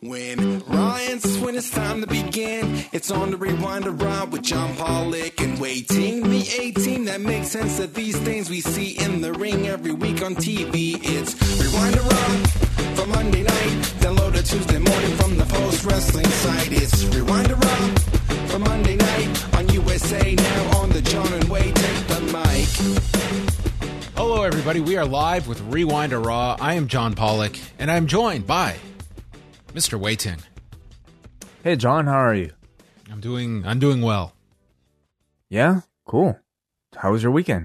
When Ryan's when it's time to begin, it's on the Rewind to Ride with John Pollock and Waiting. The 18 that makes sense of these things we see in the ring every week on TV. It's Rewind to Ride for Monday night. Download it Tuesday morning from the Post Wrestling site. It's Rewind to Ride for Monday night on USA Now on the John and Wai Take the Mic. Hello, everybody. We are live with Rewind to Raw. I am John Pollock, and I'm joined by Mr. Waiting. Hey, John, how are you? I'm doing well. Yeah? Cool. How was your weekend?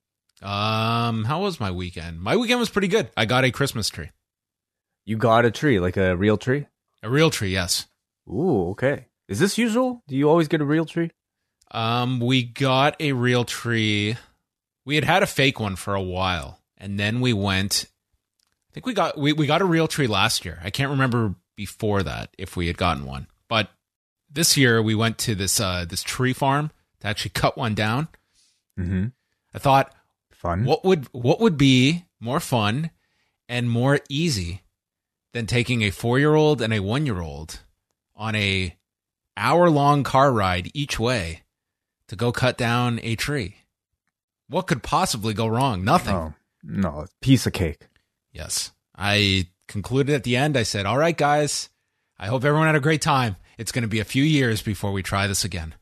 How was my weekend? My weekend was pretty good. I got a Christmas tree. You got a tree, like a real tree? A real tree, yes. Ooh, okay. Is this usual? Do you always get a real tree? We got a real tree. We had a fake one for a while, and then we went. I think we got a real tree last year. I can't remember before that if we had gotten one, but this year we went to this tree farm to actually cut one down. Mm-hmm. I thought, fun. What would be more fun and more easy than taking a 4-year-old and a 1-year-old on a hour-long car ride each way to go cut down a tree? What could possibly go wrong? Nothing. Oh, no, piece of cake. Yes. I concluded at the end, I said, all right, guys, I hope everyone had a great time. It's going to be a few years before we try this again.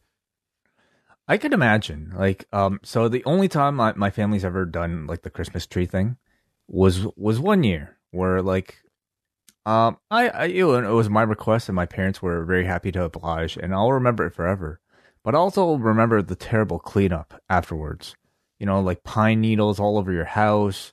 I could imagine. So the only time my family's ever done, like, the Christmas tree thing was 1 year where, like, it was my request and my parents were very happy to oblige, and I'll remember it forever. But I also remember the terrible cleanup afterwards. You know, like pine needles all over your house.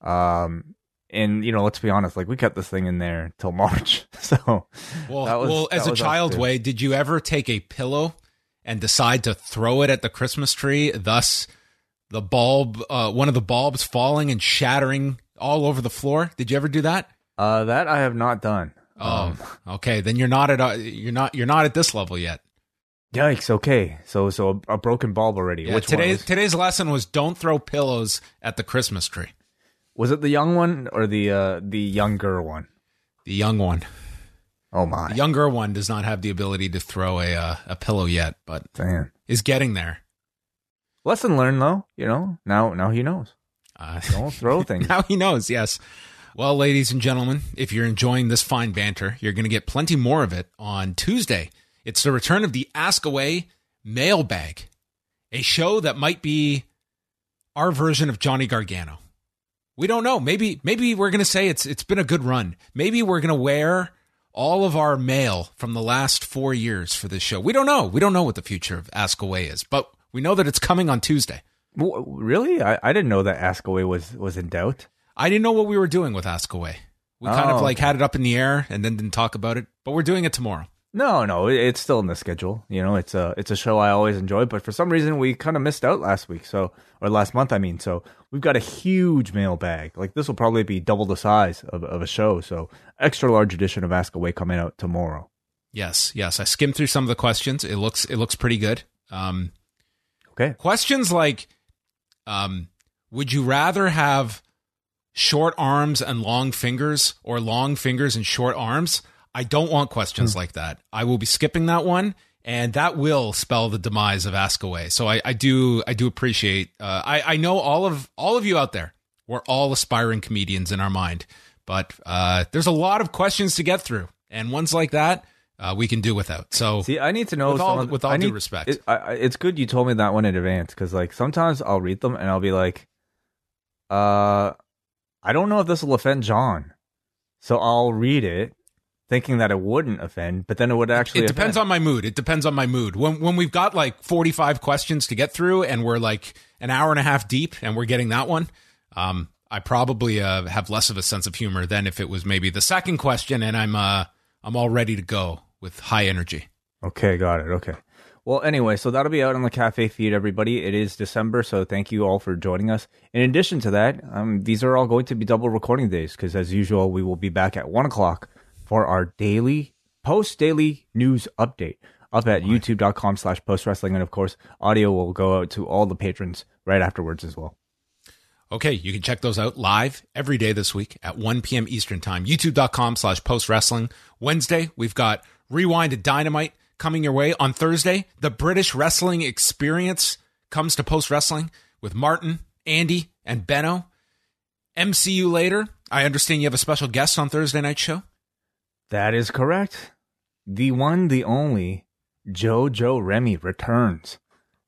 And, you know, let's be honest, like we kept this thing in there till March. So, as a child, Wai, did you ever take a pillow and decide to throw it at the Christmas tree? Thus, the bulb, one of the bulbs falling and shattering all over the floor. Did you ever do that? That I have not done. Oh, okay. Then you're not at this level yet. Yikes! Okay, so a broken bulb already. Yeah, Which today's lesson was don't throw pillows at the Christmas tree. Was it the young one or the younger one? The young one. Oh my! The younger one does not have the ability to throw a pillow yet, but is getting there. Lesson learned, though. You know, now he knows. Don't throw things. Now he knows. Yes. Well, ladies and gentlemen, if you're enjoying this fine banter, you're going to get plenty more of it on Tuesday. It's the return of the Ask Away mailbag, a show that might be our version of Johnny Gargano. We don't know. Maybe we're going to say it's been a good run. Maybe we're going to wear all of our mail from the last 4 years for this show. We don't know. We don't know what the future of Ask Away is, but we know that it's coming on Tuesday. Really? I didn't know that Ask Away was in doubt. I didn't know what we were doing with Ask Away. We kind of had it up in the air and then didn't talk about it, but we're doing it tomorrow. No, it's still in the schedule. You know, it's a show I always enjoy, but for some reason we kind of missed out last month. I mean, so we've got a huge mailbag. Like this will probably be double the size of a show. So extra large edition of Ask Away coming out tomorrow. Yes. I skimmed through some of the questions. It looks pretty good. Okay. Questions like, would you rather have short arms and long fingers or long fingers and short arms? I don't want questions like that. I will be skipping that one, and that will spell the demise of Ask Away. So I do appreciate. I know all of you out there. We're all aspiring comedians in our mind, but there's a lot of questions to get through, and ones like that we can do without. So see, I need to know with all due respect. It's good you told me that one in advance because like sometimes I'll read them and I'll be like, I don't know if this will offend John, so I'll read it, thinking that it wouldn't offend, but then it would actually. It depends on my mood. It depends on my mood. When we've got like 45 questions to get through, and we're like an hour and a half deep, and we're getting that one, I probably have less of a sense of humor than if it was maybe the second question, and I'm all ready to go with high energy. Okay, got it. Okay. Well, anyway, so that'll be out on the cafe feed, everybody. It is December, so thank you all for joining us. In addition to that, these are all going to be double recording days because, as usual, we will be back at 1 o'clock for our post-daily news update up at youtube.com/postwrestling. And, of course, audio will go out to all the patrons right afterwards as well. Okay, you can check those out live every day this week at 1 p.m. Eastern Time. YouTube.com/postwrestling. Wednesday, we've got Rewind to Dynamite coming your way. On Thursday, the British Wrestling Experience comes to Post Wrestling with Martin, Andy, and Benno. MCU later. I understand you have a special guest on Thursday night show. That is correct. The one, the only, Jojo Remy returns.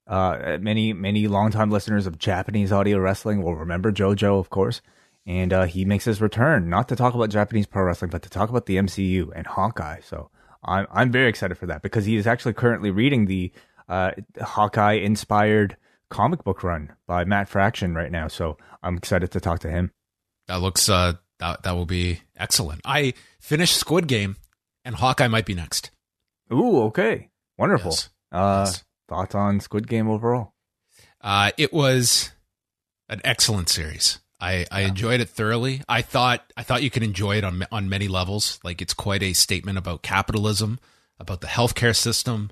Many longtime listeners of Japanese audio wrestling will remember Jojo, of course. And he makes his return, not to talk about Japanese pro wrestling, but to talk about the MCU and Hawkeye. So I'm very excited for that because he is actually currently reading the Hawkeye-inspired comic book run by Matt Fraction right now. So I'm excited to talk to him. That looks that will be excellent. I finished Squid Game, and Hawkeye might be next. Ooh, okay, wonderful. Yes. Yes. Thoughts on Squid Game overall? It was an excellent series. I enjoyed it thoroughly. I thought you could enjoy it on many levels. Like, it's quite a statement about capitalism, about the healthcare system.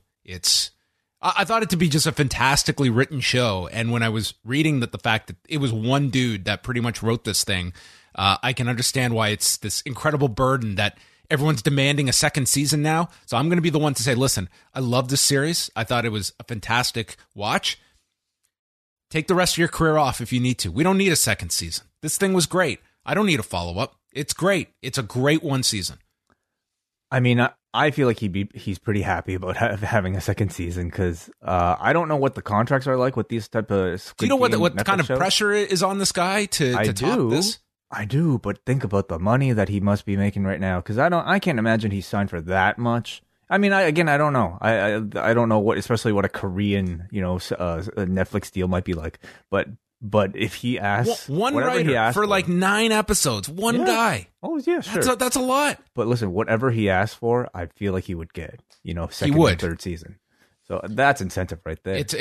I thought it to be just a fantastically written show. And when I was reading the fact that it was one dude that pretty much wrote this thing, I can understand why it's this incredible burden that everyone's demanding a second season now. So I'm going to be the one to say, listen, I love this series. I thought it was a fantastic watch. Take the rest of your career off if you need to. We don't need a second season. This thing was great. I don't need a follow-up. It's great. It's a great one season. I mean, I feel like he's pretty happy about having a second season because I don't know what the contracts are like with these type of Squid Do you know Game what kind of shows. pressure is on this guy to top this? I do, but think about the money that he must be making right now because I can't imagine he's signed for that much. I mean, I don't know. I don't know especially what a Korean, a Netflix deal might be like. But if he asks one writer for like 9 episodes, one guy. Oh yeah, sure. That's a lot. But listen, whatever he asked for, I feel like he would get. Second and third season. So that's incentive right there. It's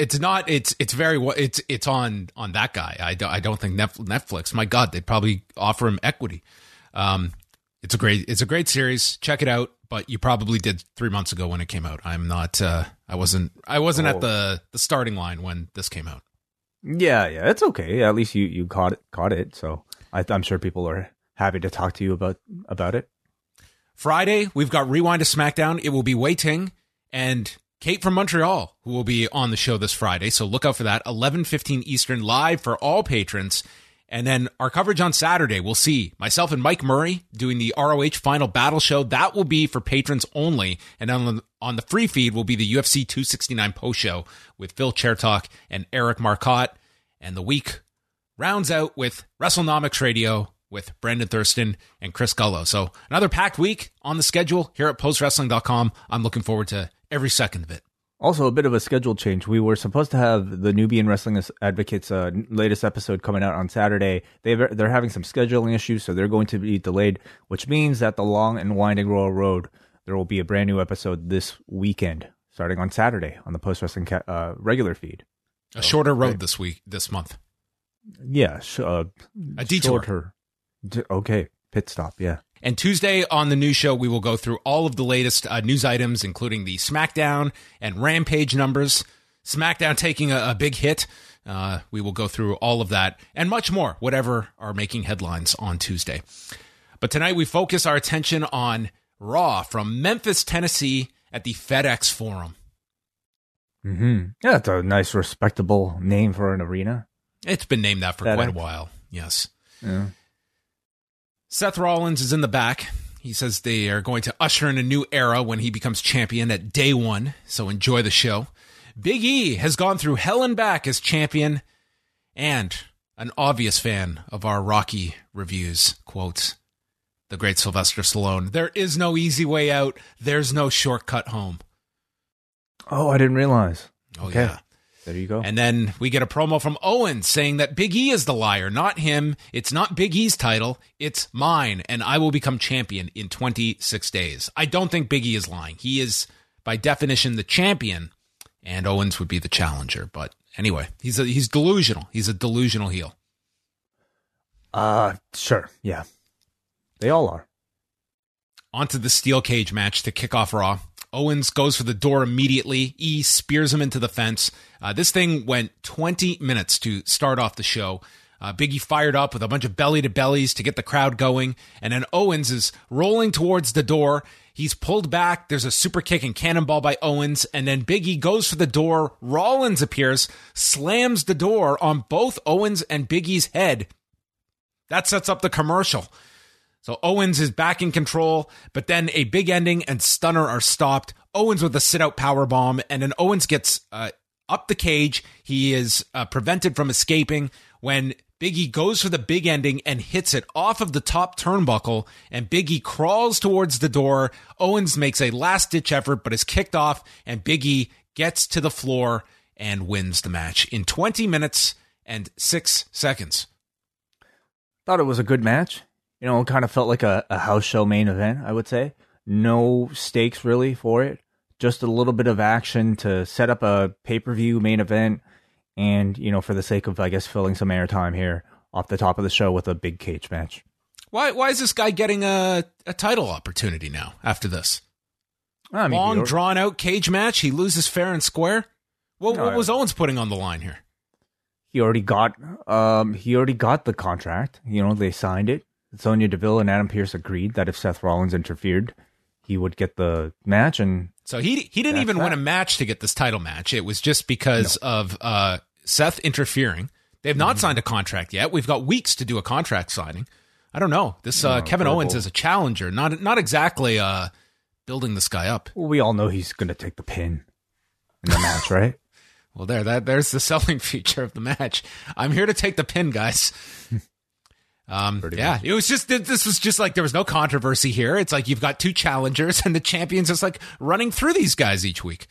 on that guy. I don't think Netflix. My God, they'd probably offer him equity. It's a great series. Check it out. But you probably did 3 months ago when it came out. I'm not. I wasn't at the starting line when this came out. Yeah, it's okay. At least you caught it. So I'm sure people are happy to talk to you about it. Friday, we've got Rewind to SmackDown. It will be Wei Ting and Kate from Montreal who will be on the show this Friday. So look out for that. 11:15 Eastern, live for all patrons. And then our coverage on Saturday, we'll see myself and Mike Murray doing the ROH Final Battle Show. That will be for patrons only. And on the free feed will be the UFC 269 post show with Phil Chertok and Eric Marcotte. And the week rounds out with WrestleNomics Radio with Brandon Thurston and Chris Gullo. So another packed week on the schedule here at postwrestling.com. I'm looking forward to every second of it. Also, a bit of a schedule change. We were supposed to have the Nubian Wrestling Advocates latest episode coming out on Saturday. They're having some scheduling issues, so they're going to be delayed, which means that the Long and Winding Royal Road, there will be a brand new episode this weekend, starting on Saturday on the Post Wrestling regular feed. A shorter road this month. Yeah. A detour. Okay. Pit stop, yeah. And Tuesday on the news show, we will go through all of the latest news items, including the SmackDown and Rampage numbers. SmackDown taking a big hit. We will go through all of that and much more, whatever are making headlines on Tuesday. But tonight we focus our attention on Raw from Memphis, Tennessee at the FedEx Forum. Mm-hmm. Yeah, it's a nice, respectable name for an arena. It's been named that for FedEx. Quite a while, yes. Yeah. Seth Rollins is in the back. He says they are going to usher in a new era when he becomes champion at day one, so enjoy the show. Big E has gone through hell and back as champion, and an obvious fan of our Rocky reviews quotes the great Sylvester Stallone, "There is no easy way out. There's no shortcut home." Oh, I didn't realize. Oh, okay. yeah. There you go. And then we get a promo from Owen saying that Big E is the liar, not him. It's not Big E's title. It's mine, and I will become champion in 26 days. I don't think Big E is lying. He is, by definition, the champion, and Owens would be the challenger. But anyway, he's delusional. He's a delusional heel. Sure. Yeah. They all are. Onto the steel cage match to kick off Raw. Owens goes for the door immediately. E spears him into the fence. This thing went 20 minutes to start off the show. Big E fired up with a bunch of belly-to-bellies to get the crowd going. And then Owens is rolling towards the door. He's pulled back. There's a super kick and cannonball by Owens. And then Big E goes for the door. Rollins appears, slams the door on both Owens and Big E's head. That sets up the commercial. So Owens is back in control, but then a big ending and stunner are stopped. Owens with a sit-out powerbomb, and then Owens gets up the cage. He is prevented from escaping when Big E goes for the big ending and hits it off of the top turnbuckle, and Big E crawls towards the door. Owens makes a last-ditch effort, but is kicked off, and Big E gets to the floor and wins the match in 20 minutes and 6 seconds. Thought it was a good match. You know, it kind of felt like a house show main event, I would say. No stakes really for it. Just a little bit of action to set up a pay-per-view main event. And, you know, for the sake of, I guess, filling some airtime here off the top of the show with a big cage match. Why is this guy getting a title opportunity now after this? I mean, long, drawn-out cage match? He loses fair and square? What was Owens putting on the line here? He already got the contract. You know, they signed it. Sonya Deville and Adam Pearce agreed that if Seth Rollins interfered, he would get the match. And so he didn't even win a match to get this title match. It was just because of Seth interfering. They have not signed a contract yet. We've got weeks to do a contract signing. I don't know. This Kevin Owens is a challenger, not exactly building this guy up. Well, we all know he's going to take the pin in the match, right? Well, there's the selling feature of the match. I'm here to take the pin, guys. It was just, this was just like, there was no controversy here. It's like, you've got two challengers and the champion's just like running through these guys each week.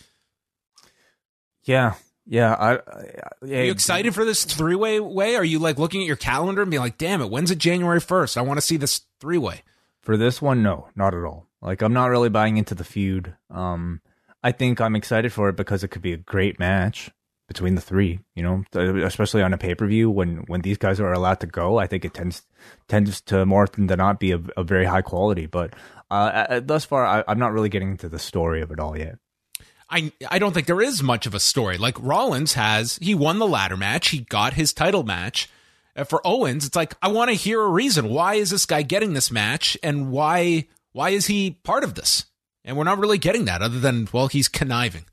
Yeah. Are you excited for this three-way way? Are you like looking at your calendar and being like, damn it, when's it January 1st? I want to see this three-way. For this one, no, not at all. Like, I'm not really buying into the feud. I think I'm excited for it because it could be a great match between the three, you know, especially on a pay-per-view when these guys are allowed to go. I think it tends to more often than not be a very high quality. But thus far, I'm not really getting into the story of it all yet. I don't think there is much of a story. Like Rollins he won the ladder match. He got his title match. For Owens, it's like, I want to hear a reason. Why is this guy getting this match? And why is he part of this? And we're not really getting that other than, well, he's conniving.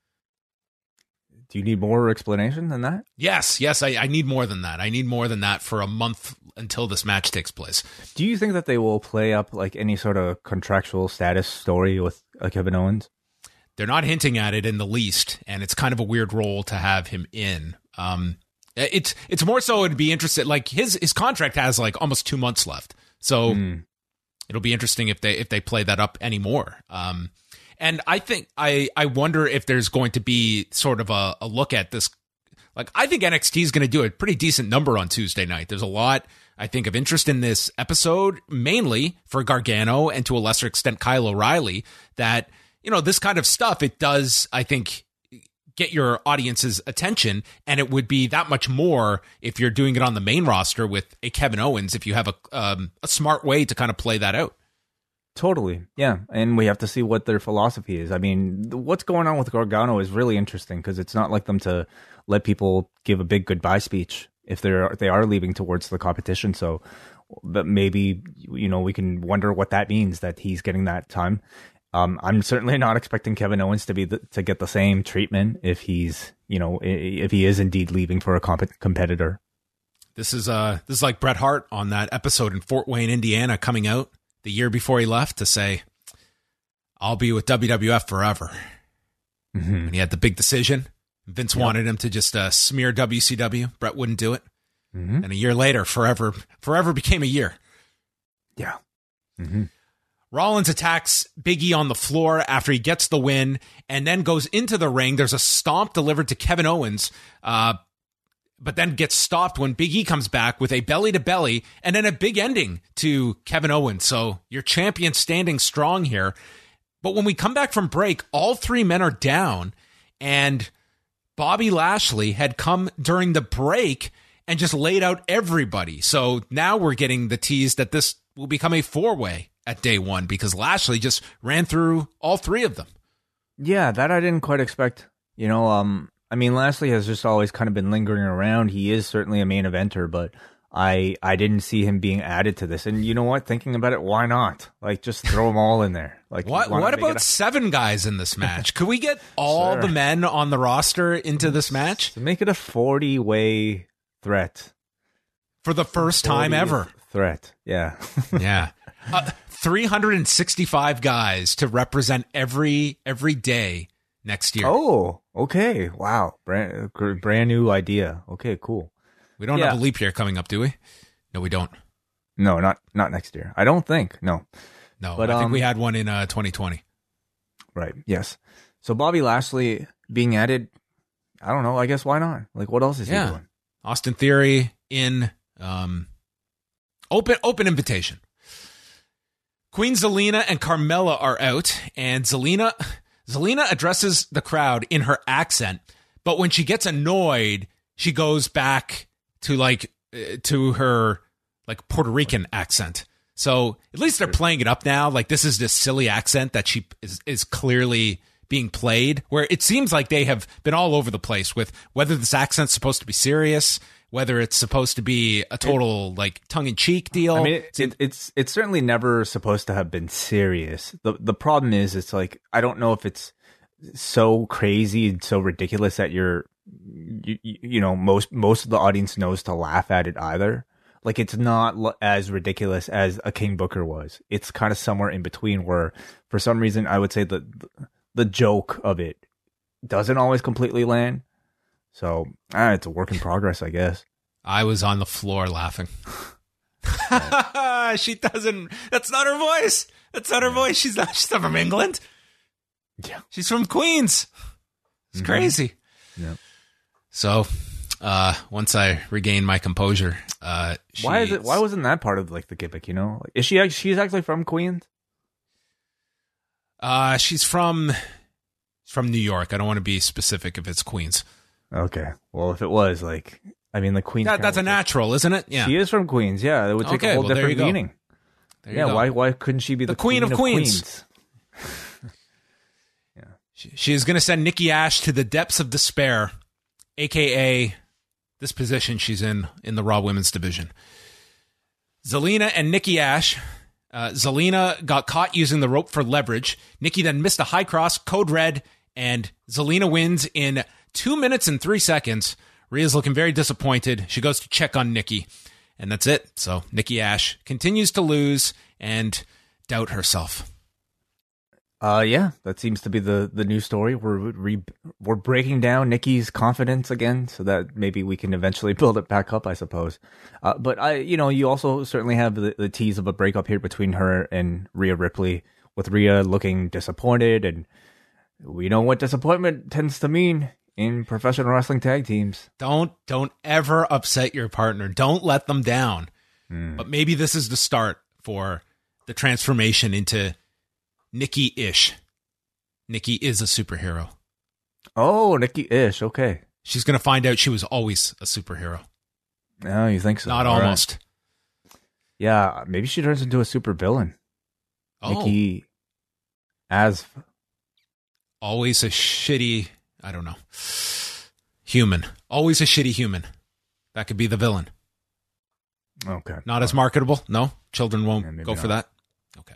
Do you need more explanation than that? Yes, I need more than that. I need more than that for a month until this match takes place. Do you think that they will play up like any sort of contractual status story with Kevin Owens? They're not hinting at it in the least, and it's kind of a weird role to have him in. It's more so it'd be interesting. Like his contract has like almost 2 months left, so it'll be interesting if they play that up anymore. And I think I wonder if there's going to be sort of a look at this. Like, I think NXT is going to do a pretty decent number on Tuesday night. There's a lot, I think, of interest in this episode, mainly for Gargano and to a lesser extent Kyle O'Reilly, that, you know, this kind of stuff, it does, I think, get your audience's attention, and it would be that much more if you're doing it on the main roster with a Kevin Owens, if you have a smart way to kind of play that out. Totally, yeah, and we have to see what their philosophy is. I mean, what's going on with Gargano is really interesting because it's not like them to let people give a big goodbye speech if they are leaving towards the competition. So, but maybe, you know, we can wonder what that means, that he's getting that time. I'm certainly not expecting Kevin Owens to get the same treatment if he's, you know, if he is indeed leaving for a competitor. This is like Bret Hart on that episode in Fort Wayne, Indiana, coming out the year before he left to say, I'll be with WWF forever. Mm-hmm. And he had the big decision. Vince wanted him to just smear WCW. Bret wouldn't do it. Mm-hmm. And a year later, forever became a year. Yeah. Mm-hmm. Rollins attacks Big E on the floor after he gets the win and then goes into the ring. There's a stomp delivered to Kevin Owens, but then gets stopped when Big E comes back with a belly-to-belly and then a big ending to Kevin Owens. So your champion standing strong here. But when we come back from break, all three men are down, and Bobby Lashley had come during the break and just laid out everybody. So now we're getting the tease that this will become a four-way at day one because Lashley just ran through all three of them. Yeah, that I didn't quite expect. You know, I mean, Lashley has just always kind of been lingering around. He is certainly a main eventer, but I didn't see him being added to this. And you know what? Thinking about it, why not? Like, just throw them all in there. Like, what about 7 guys in this match? Could we get all the men on the roster into this match? So make it a 40-way threat. For the first time ever. Threat, yeah. Yeah. 365 guys to represent every day next year. Oh, okay. Wow. Brand new idea. Okay, cool. We don't have a leap year coming up, do we? No, we don't. No, not next year. I don't think. No. No, but I think we had one in 2020. Right. Yes. So Bobby Lashley being added, I don't know. I guess why not? Like, what else is he doing? Austin Theory in open invitation. Queen Zelina and Carmella are out, and Zelina addresses the crowd in her accent, but when she gets annoyed, she goes back to her like Puerto Rican accent. So at least they're playing it up now. Like, this is this silly accent that she is clearly being played, where it seems like they have been all over the place with whether this accent's supposed to be serious, whether it's supposed to be a total like tongue-in-cheek deal. I mean, it's certainly never supposed to have been serious. The problem is, it's like, I don't know if it's so crazy and so ridiculous that you know, most of the audience knows to laugh at it either. Like, it's not as ridiculous as a King Booker was. It's kind of somewhere in between, where for some reason I would say that the joke of it doesn't always completely land. So it's a work in progress, I guess. I was on the floor laughing. She doesn't. That's not her voice. That's not her voice. She's not from England. Yeah, she's from Queens. It's crazy. Yeah. So, once I regained my composure, why wasn't that part of like the gimmick? You know, is she's actually from Queens? She's from New York. I don't want to be specific if it's Queens. Okay. Well, if it was, like, I mean, the Queens. That's a natural, isn't it? Yeah. She is from Queens. Yeah, it would take a whole different meaning. Why couldn't she be the Queen of Queens? Yeah. She is going to send Nikki Ash to the depths of despair, aka this position she's in the Raw Women's division. Zelina and Nikki Ash. Zelina got caught using the rope for leverage. Nikki then missed a high cross, code red, and Zelina wins in 2 minutes and 3 seconds. Rhea's looking very disappointed. She goes to check on Nikki, and that's it. So Nikki Ash continues to lose and doubt herself. Yeah, that seems to be the new story. We're breaking down Nikki's confidence again, so that maybe we can eventually build it back up, I suppose. But you also certainly have the tease of a breakup here between her and Rhea Ripley, with Rhea looking disappointed, and we know what disappointment tends to mean in professional wrestling tag teams. Don't ever upset your partner. Don't let them down. But maybe this is the start for the transformation into Nikki-ish. Nikki is a superhero. Oh, Nikki-ish. Okay. She's going to find out she was always a superhero. Oh, you think so? Not almost. Right. Yeah, maybe she turns into a super villain. Oh. Nikki as always a shitty, I don't know, human. Always a shitty human. That could be the villain. Okay. Not as marketable? No? Children won't go for that? Okay.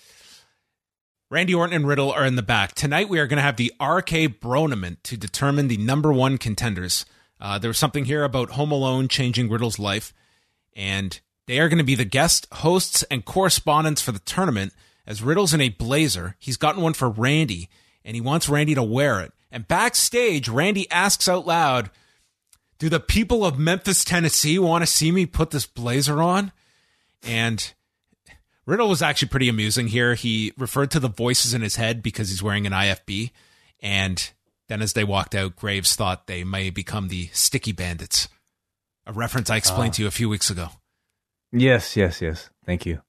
Randy Orton and Riddle are in the back. Tonight we are going to have the RK Bronament to determine the number one contenders. There was something here about Home Alone changing Riddle's life, and they are going to be the guest hosts and correspondents for the tournament. As Riddle's in a blazer, he's gotten one for Randy, and he wants Randy to wear it. And backstage, Randy asks out loud, "Do the people of Memphis, Tennessee want to see me put this blazer on?" And Riddle was actually pretty amusing here. He referred to the voices in his head because he's wearing an IFB. And then as they walked out, Graves thought they may become the Sticky Bandits, a reference I explained to you a few weeks ago. Yes. Thank you.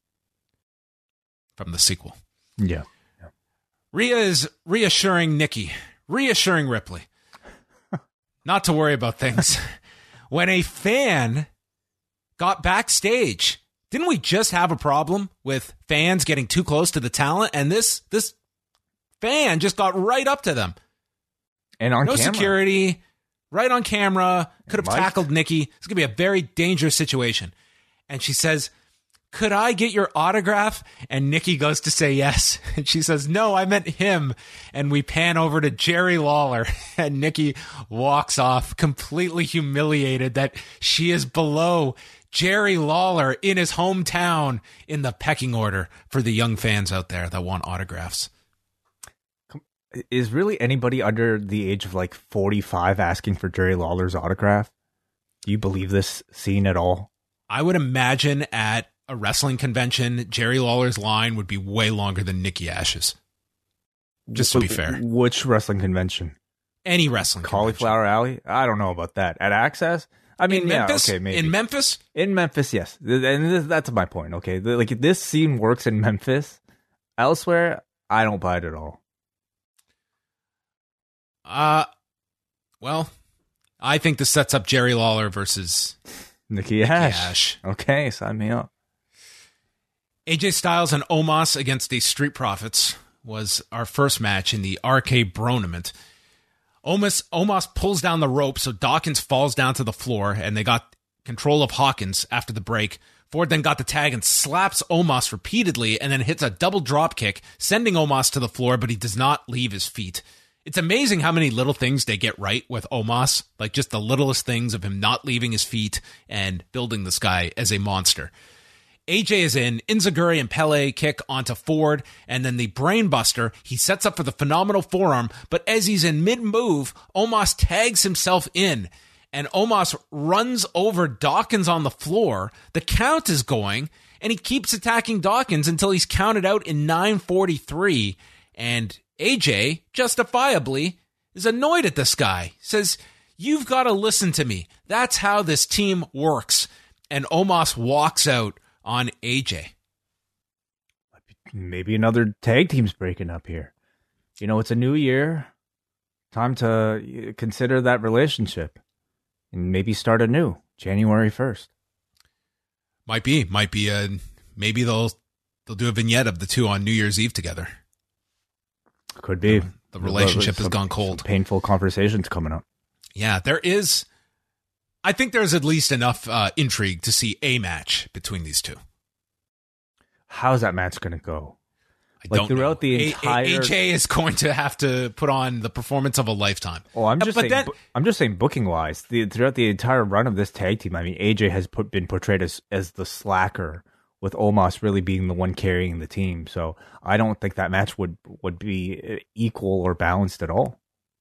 From the sequel. Yeah. Rhea is reassuring Nikki, reassuring Ripley, not to worry about things. When a fan got backstage, didn't we just have a problem with fans getting too close to the talent? And this fan just got right up to them. And on no camera. Security, right on camera, could have Mike? tackled Nikki. It's going to be a very dangerous situation. And she says, could I get your autograph? And Nikki goes to say yes. And she says, no, I meant him. And we pan over to Jerry Lawler. And Nikki walks off completely humiliated that she is below Jerry Lawler in his hometown in the pecking order for the young fans out there that want autographs. Is really anybody under the age of like 45 asking for Jerry Lawler's autograph? Do you believe this scene at all? I would imagine at a wrestling convention, Jerry Lawler's line would be way longer than Nikki Ash's. Just to be fair. Which wrestling convention? Any wrestling Cauliflower Alley? I don't know about that. At Access? I mean, yeah, okay, maybe. In Memphis? In Memphis, yes. And that's my point, okay? Like, this scene works in Memphis. Elsewhere, I don't buy it at all. Well, I think this sets up Jerry Lawler versus Nikki Ash. Okay, sign me up. AJ Styles and Omos against the Street Profits was our first match in the RK Bronament. Omos pulls down the rope, so Dawkins falls down to the floor, and they got control of Hawkins after the break. Ford then got the tag and slaps Omos repeatedly, and then hits a double drop kick, sending Omos to the floor, but he does not leave his feet. It's amazing how many little things they get right with Omos, like just the littlest things of him not leaving his feet and building this guy as a monster. AJ is in, Enziguri and Pele kick onto Ford, and then the Brainbuster, he sets up for the phenomenal forearm, but as he's in mid-move, Omos tags himself in, and Omos runs over Dawkins on the floor. The count is going, and he keeps attacking Dawkins until he's counted out in 9:43, and AJ, justifiably, is annoyed at this guy. Says, you've got to listen to me. That's how this team works. And Omos walks out on AJ. Maybe another tag team's breaking up here. You know, it's a new year. Time to consider that relationship and maybe start anew. January 1st. Might be maybe they'll do a vignette of the two on New Year's Eve together. Could be. The relationship has gone cold. Painful conversations coming up. Yeah, I think there's at least enough intrigue to see a match between these two. How's that match going to go? I don't throughout know. the entire AJ is going to have to put on the performance of a lifetime. Oh, I'm just saying booking wise, throughout the entire run of this tag team, I mean, AJ has been portrayed as the slacker, with Omos really being the one carrying the team. So I don't think that match would be equal or balanced at all.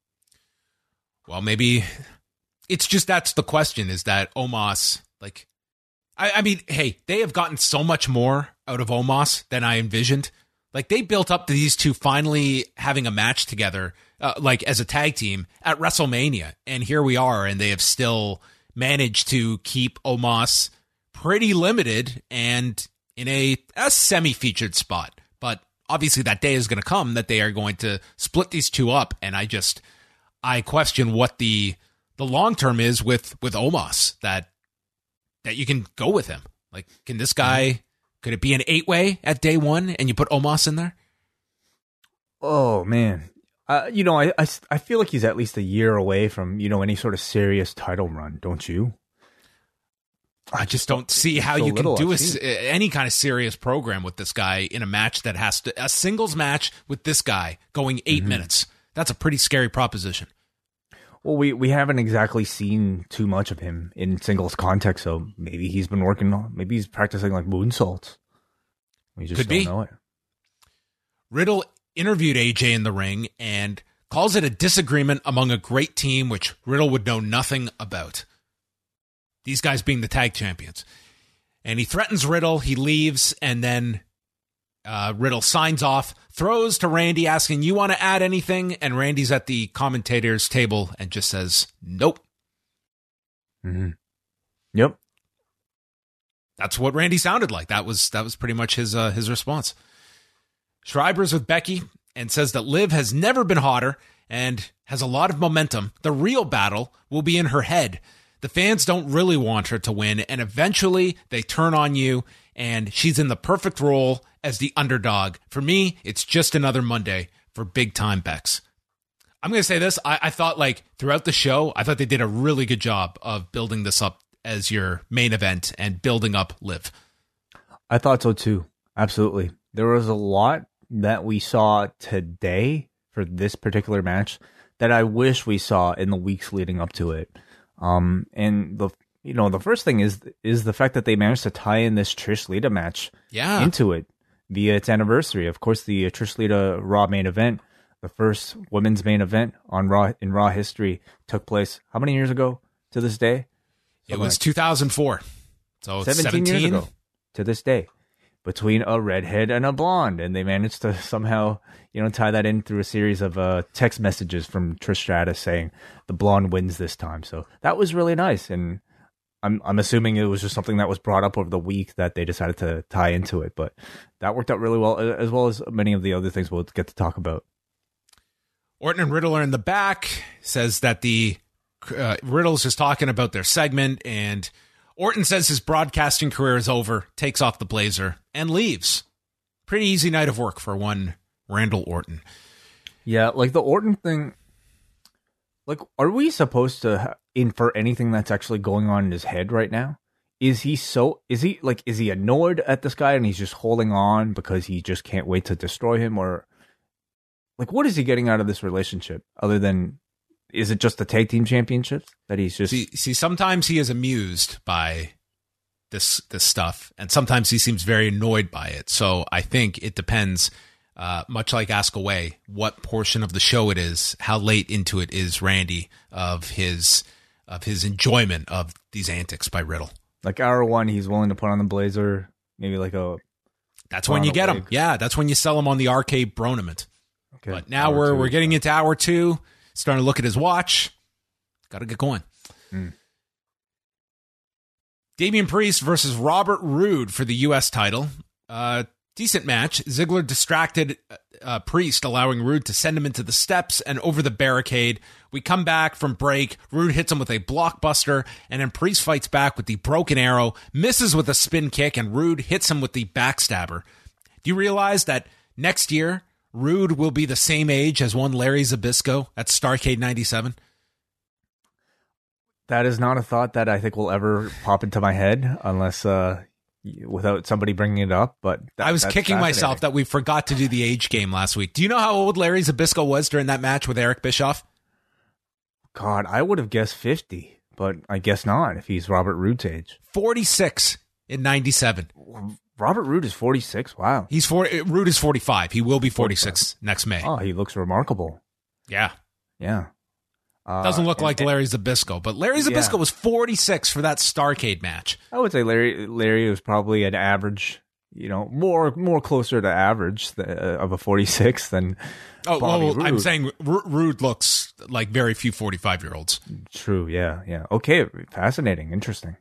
Well, maybe it's just that's the question, is that Omos, like, I mean, hey, they have gotten so much more out of Omos than I envisioned. Like, they built up to these two finally having a match together, like as a tag team at WrestleMania. And here we are, and they have still managed to keep Omos pretty limited and in a semi-featured spot. But obviously that day is going to come that they are going to split these two up. And I question what the long-term is with Omos, that you can go with him. Like, can this guy, could it be an 8-way at day one and you put Omos in there? Oh, man. I feel like he's at least a year away from, any sort of serious title run, don't you? I just don't see how you can do any kind of serious program with this guy in a match that has to, a singles match with this guy going 8 minutes. That's a pretty scary proposition. Well, we haven't exactly seen too much of him in singles context, so maybe he's been maybe he's practicing like moonsaults. We just don't know it. Riddle interviewed AJ in the ring and calls it a disagreement among a great team, which Riddle would know nothing about. These guys being the tag champions. And he threatens Riddle, he leaves, and then Riddle signs off, throws to Randy asking, you want to add anything? And Randy's at the commentator's table and just says, nope. Mm-hmm. Yep. That's what Randy sounded like. That was pretty much his response. Schreiber's with Becky and says that Liv has never been hotter and has a lot of momentum. The real battle will be in her head. The fans don't really want her to win, and eventually they turn on you, and she's in the perfect role as the underdog. For me, it's just another Monday for big-time Bex. I'm going to say this. I thought like throughout the show, I thought they did a really good job of building this up as your main event and building up Liv. I thought so too. Absolutely. There was a lot that we saw today for this particular match that I wish we saw in the weeks leading up to it. And the first thing is the fact that they managed to tie in this Trish Lita match into it via its anniversary. Of course, the Trish Lita Raw main event, the first women's main event on Raw in Raw history, took place how many years ago to this day? It was 2004. So 17 years ago to this day, between a redhead and a blonde, and they managed to somehow, tie that in through a series of text messages from Trish Stratus saying the blonde wins this time. So that was really nice, and I'm assuming it was just something that was brought up over the week that they decided to tie into it, but that worked out really well, as well as many of the other things we'll get to talk about. Orton and Riddle are in the back. Says that the Riddle's just talking about their segment, and Orton says his broadcasting career is over, takes off the blazer, and leaves. Pretty easy night of work for one Randall Orton. Yeah, like the Orton thing, like, are we supposed to infer anything that's actually going on in his head right now? Is he annoyed at this guy and he's just holding on because he just can't wait to destroy him? Or, like, what is he getting out of this relationship other than... Is it just the tag team championships that he's just... See, sometimes he is amused by this stuff, and sometimes he seems very annoyed by it. So I think it depends, much like Ask Away, what portion of the show it is, how late into it is Randy of his enjoyment of these antics by Riddle. Like hour one, he's willing to put on the blazer, maybe like a... That's when you get him. Yeah, that's when you sell him on the arcade Bronament. Okay. But now we're getting into hour two. Starting to look at his watch. Got to get going. Damian Priest versus Robert Roode for the U.S. title. Decent match. Ziggler distracted Priest, allowing Roode to send him into the steps and over the barricade. We come back from break. Roode hits him with a blockbuster, and then Priest fights back with the broken arrow, misses with a spin kick, and Roode hits him with the backstabber. Do you realize that next year, Roode will be the same age as one Larry Zbyszko at Starrcade 97? That is not a thought that I think will ever pop into my head unless without somebody bringing it up. But I was kicking myself that we forgot to do the age game last week. Do you know how old Larry Zbyszko was during that match with Eric Bischoff? God, I would have guessed 50, but I guess not if he's Robert Roode's age. 46 in 97. Robert Roode is 46. Wow. Roode is 45. He will be 46 next May. Oh, he looks remarkable. Yeah. Yeah. Doesn't look like Larry Zbyszko, but Larry Zbyszko was 46 for that Starrcade match. I would say Larry was probably an average, more closer to average of a 46 than Bobby Roode. I'm saying Roode looks like very few 45-year-olds. True. Yeah. Okay. Fascinating. Interesting.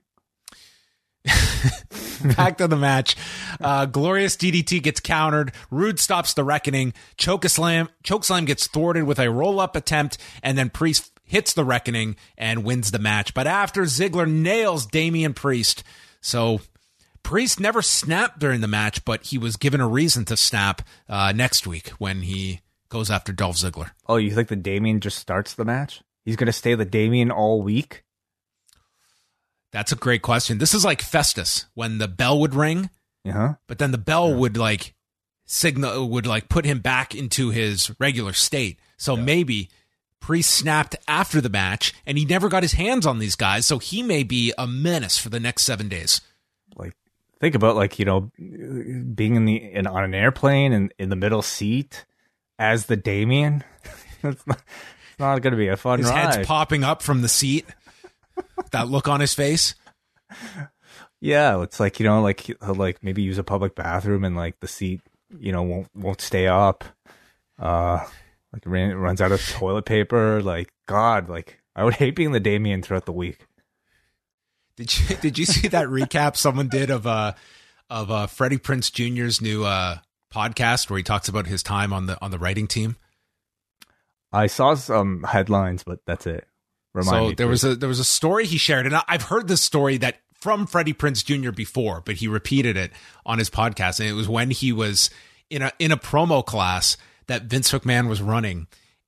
Back to the match. Glorious DDT gets countered. Roode stops the Reckoning. Chokeslam gets thwarted with a roll-up attempt, and then Priest hits the Reckoning and wins the match. But after, Ziggler nails Damian Priest. So Priest never snapped during the match, but he was given a reason to snap next week when he goes after Dolph Ziggler. Oh, you think the Damian just starts the match? He's going to stay the Damian all week? That's a great question. This is like Festus when the bell would ring, but then the bell would put him back into his regular state. So maybe Priest snapped after the match and he never got his hands on these guys. So he may be a menace for the next 7 days. Like, think about being on an airplane and in the middle seat as the Damian. It's not going to be a fun ride. His head's popping up from the seat. That look on his face. Yeah, it's like, he'll maybe use a public bathroom and the seat, won't stay up. It runs out of toilet paper. God, I would hate being the Damian throughout the week. Did you see that recap someone did of Freddie Prinze Jr.'s new podcast where he talks about his time on the writing team? I saw some headlines, but that's it. There was a story he shared, and I've heard this story from Freddie Prinze Jr. before, but he repeated it on his podcast, and it was when he was in a promo class that Vince McMahon was running,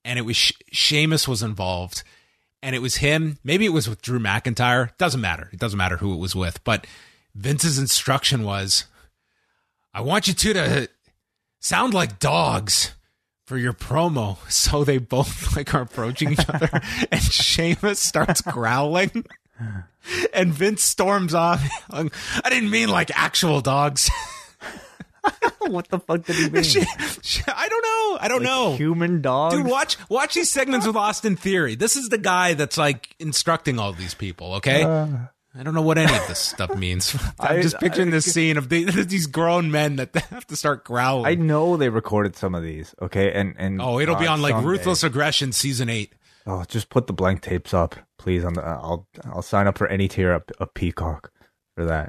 and it was Sheamus was involved, and it was him. Maybe it was with Drew McIntyre. Doesn't matter. It doesn't matter who it was with. But Vince's instruction was, I want you two to sound like dogs for your promo. So they both like are approaching each other, and Sheamus starts growling, and Vince storms off. I didn't mean like actual dogs. What the fuck did he mean? I don't know. Human dogs? Dude, watch these segments with Austin Theory. This is the guy that's like instructing all these people, okay? I don't know what any of this stuff means. I'm just picturing this scene of these grown men that have to start growling. I know they recorded some of these, okay? And it'll be on like someday. Ruthless Aggression season 8. Oh, just put the blank tapes up, please. I'll sign up for any tier of Peacock for that.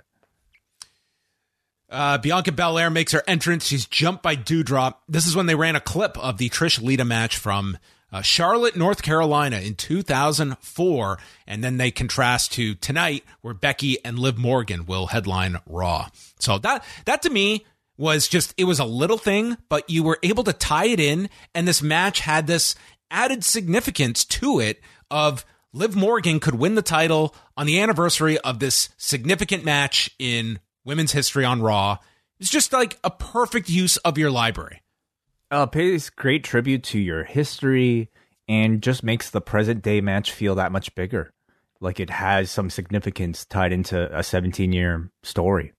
Bianca Belair makes her entrance. She's jumped by Doudrop. This is when they ran a clip of the Trish Lita match from Charlotte, North Carolina in 2004. And then they contrast to tonight where Becky and Liv Morgan will headline Raw. So that to me was just, it was a little thing, but you were able to tie it in. And this match had this added significance to it of Liv Morgan could win the title on the anniversary of this significant match in women's history on Raw. It's just like a perfect use of your library. Pays great tribute to your history and just makes the present day match feel that much bigger. Like it has some significance tied into a 17-year story.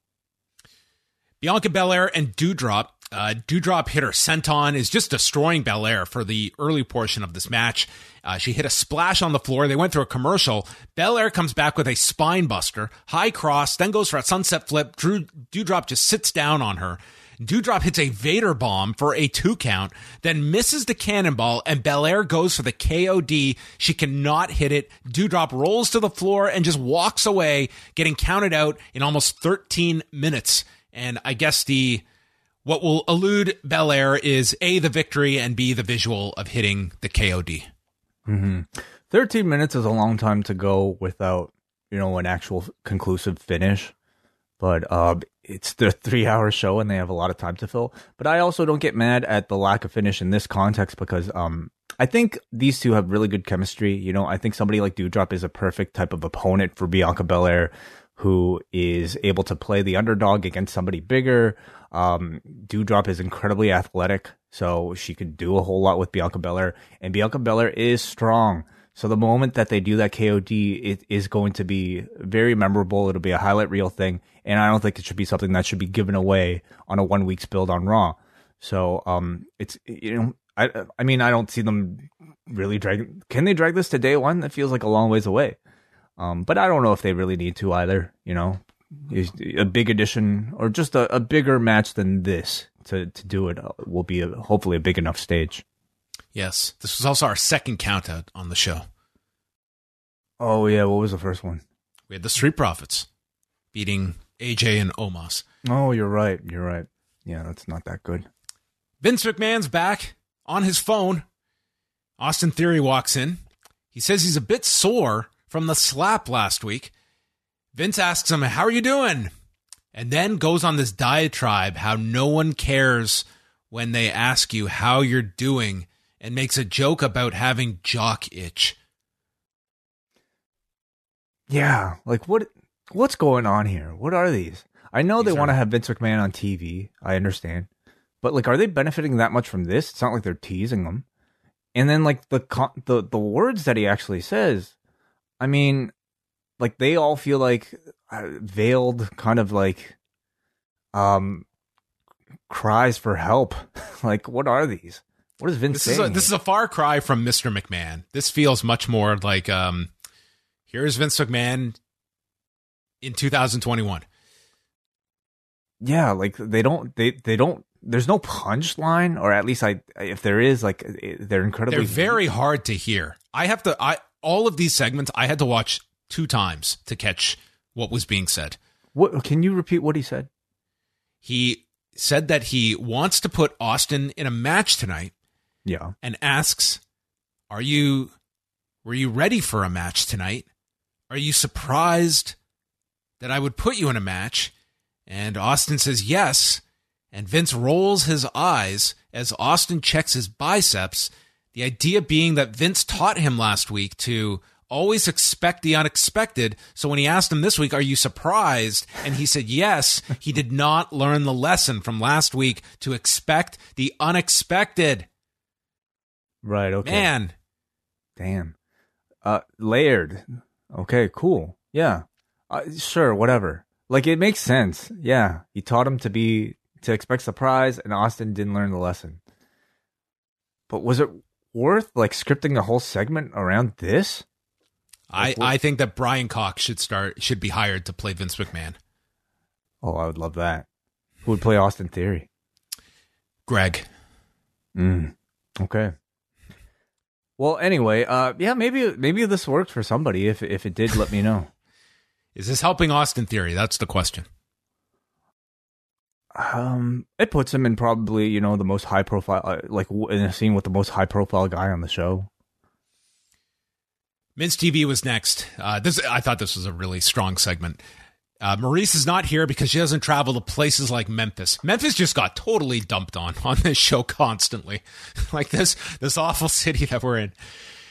Bianca Belair and Doudrop. Doudrop hit her senton, is just destroying Belair for the early portion of this match. She hit a splash on the floor. They went through a commercial. Belair comes back with a spine buster, high cross, then goes for a sunset flip. Doudrop just sits down on her. Doudrop hits a Vader bomb for a 2 count, then misses the cannonball, and Belair goes for the KOD. She cannot hit it. Doudrop rolls to the floor and just walks away, getting counted out in almost 13 minutes. And I guess what will elude Belair is A, the victory, and B, the visual of hitting the KOD. Mm-hmm. 13 minutes is a long time to go without, an actual conclusive finish. But it's the 3-hour show and they have a lot of time to fill. But I also don't get mad at the lack of finish in this context because I think these two have really good chemistry. I think somebody like Doudrop is a perfect type of opponent for Bianca Belair, who is able to play the underdog against somebody bigger. Doudrop is incredibly athletic, so she could do a whole lot with Bianca Belair. And Bianca Belair is strong. So the moment that they do that KOD, it is going to be very memorable. It'll be a highlight reel thing. And I don't think it should be something that should be given away on a 1 week's build on Raw. So it's, I mean, I don't see them really dragging. Can they drag this to day one? That feels like a long ways away. But I don't know if they really need to either. A big addition or just a bigger match than this to do it will be hopefully a big enough stage. Yes, this was also our second count out on the show. Oh yeah, what was the first one? We had the Street Profits beating AJ and Omos. Oh, you're right. Yeah, that's not that good. Vince McMahon's back on his phone. Austin Theory walks in. He says he's a bit sore from the slap last week. Vince asks him, "How are you doing?" And then goes on this diatribe how no one cares when they ask you how you're doing, and makes a joke about having jock itch. Yeah, like what's going on here? What are these? I know they want to have Vince McMahon on TV. I understand. But like, are they benefiting that much from this? It's not like they're teasing them. And then like the words that he actually says, I mean, like they all feel like veiled kind of like cries for help. Like, what are these? What is Vince saying? This is a far cry from Mr. McMahon. This feels much more like here's Vince McMahon in 2021. Yeah, like they don't. There's no punchline, or at least if there is, like they're incredibly. They're very hard to hear. All of these segments I had to watch 2 times to catch what was being said. What can you repeat what he said? He said that he wants to put Austin in a match tonight. Yeah. And asks, were you ready for a match tonight? Are you surprised that I would put you in a match? And Austin says yes. And Vince rolls his eyes as Austin checks his biceps. The idea being that Vince taught him last week to always expect the unexpected. So when he asked him this week, are you surprised? And he said yes, he did not learn the lesson from last week to expect the unexpected. Right, okay. Man. Damn. Layered. Okay, cool. Yeah. Sure, whatever. Like, it makes sense. Yeah. He taught him to expect surprise, and Austin didn't learn the lesson. But was it worth, like, scripting the whole segment around this? I think that Brian Cox should be hired to play Vince McMahon. Oh, I would love that. Who would play Austin Theory? Greg. Okay. Well, anyway, yeah, maybe this worked for somebody. If it did, let me know. Is this helping Austin Theory? That's the question. It puts him in probably, the most high profile, like in a scene with the most high profile guy on the show. Miz TV was next. I thought this was a really strong segment. Maurice is not here because she doesn't travel to places like Memphis. Memphis just got totally dumped on this show constantly. Like this awful city that we're in.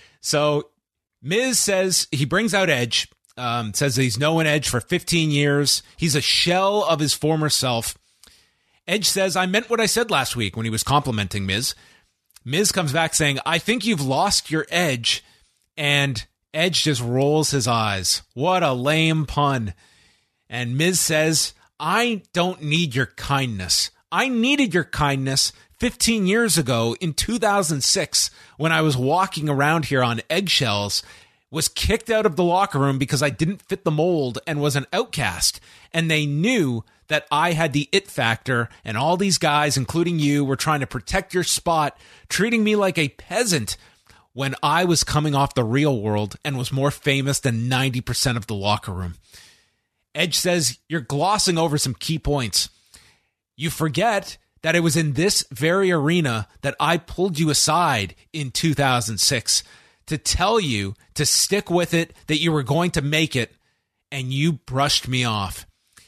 So Miz says, he brings out Edge, says that he's known Edge for 15 years. He's a shell of his former self. Edge says, I meant what I said last week when he was complimenting Miz. Miz comes back saying, I think you've lost your edge. And Edge just rolls his eyes. What a lame pun. And Miz says, I don't need your kindness. I needed your kindness 15 years ago in 2006 when I was walking around here on eggshells, was kicked out of the locker room because I didn't fit the mold and was an outcast. And they knew that I had the it factor, and all these guys, including you, were trying to protect your spot, treating me like a peasant when I was coming off the real world and was more famous than 90% of the locker room. Edge says, you're glossing over some key points. You forget that it was in this very arena that I pulled you aside in 2006 to tell you to stick with it, that you were going to make it, and you brushed me off.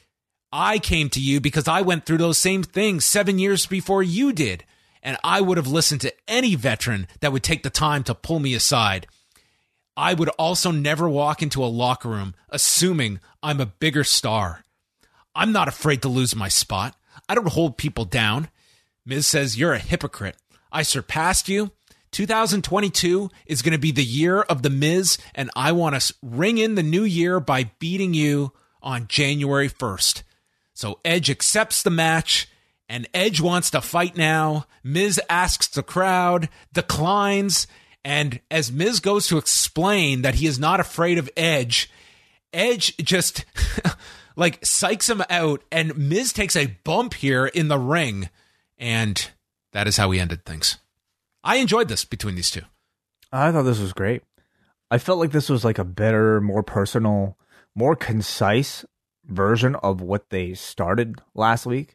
I came to you because I went through those same things 7 years before you did, and I would have listened to any veteran that would take the time to pull me aside. I would also never walk into a locker room assuming I'm a bigger star. I'm not afraid to lose my spot. I don't hold people down. Miz says, you're a hypocrite. I surpassed you. 2022 is going to be the year of The Miz, and I want to ring in the new year by beating you on January 1st. So Edge accepts the match, and Edge wants to fight now. Miz asks the crowd, declines, and as Miz goes to explain that he is not afraid of Edge, Edge just like psychs him out, and Miz takes a bump here in the ring, and that is how we ended things. I enjoyed this between these two. I thought this was great. I felt like this was like a better, more personal, more concise version of what they started last week.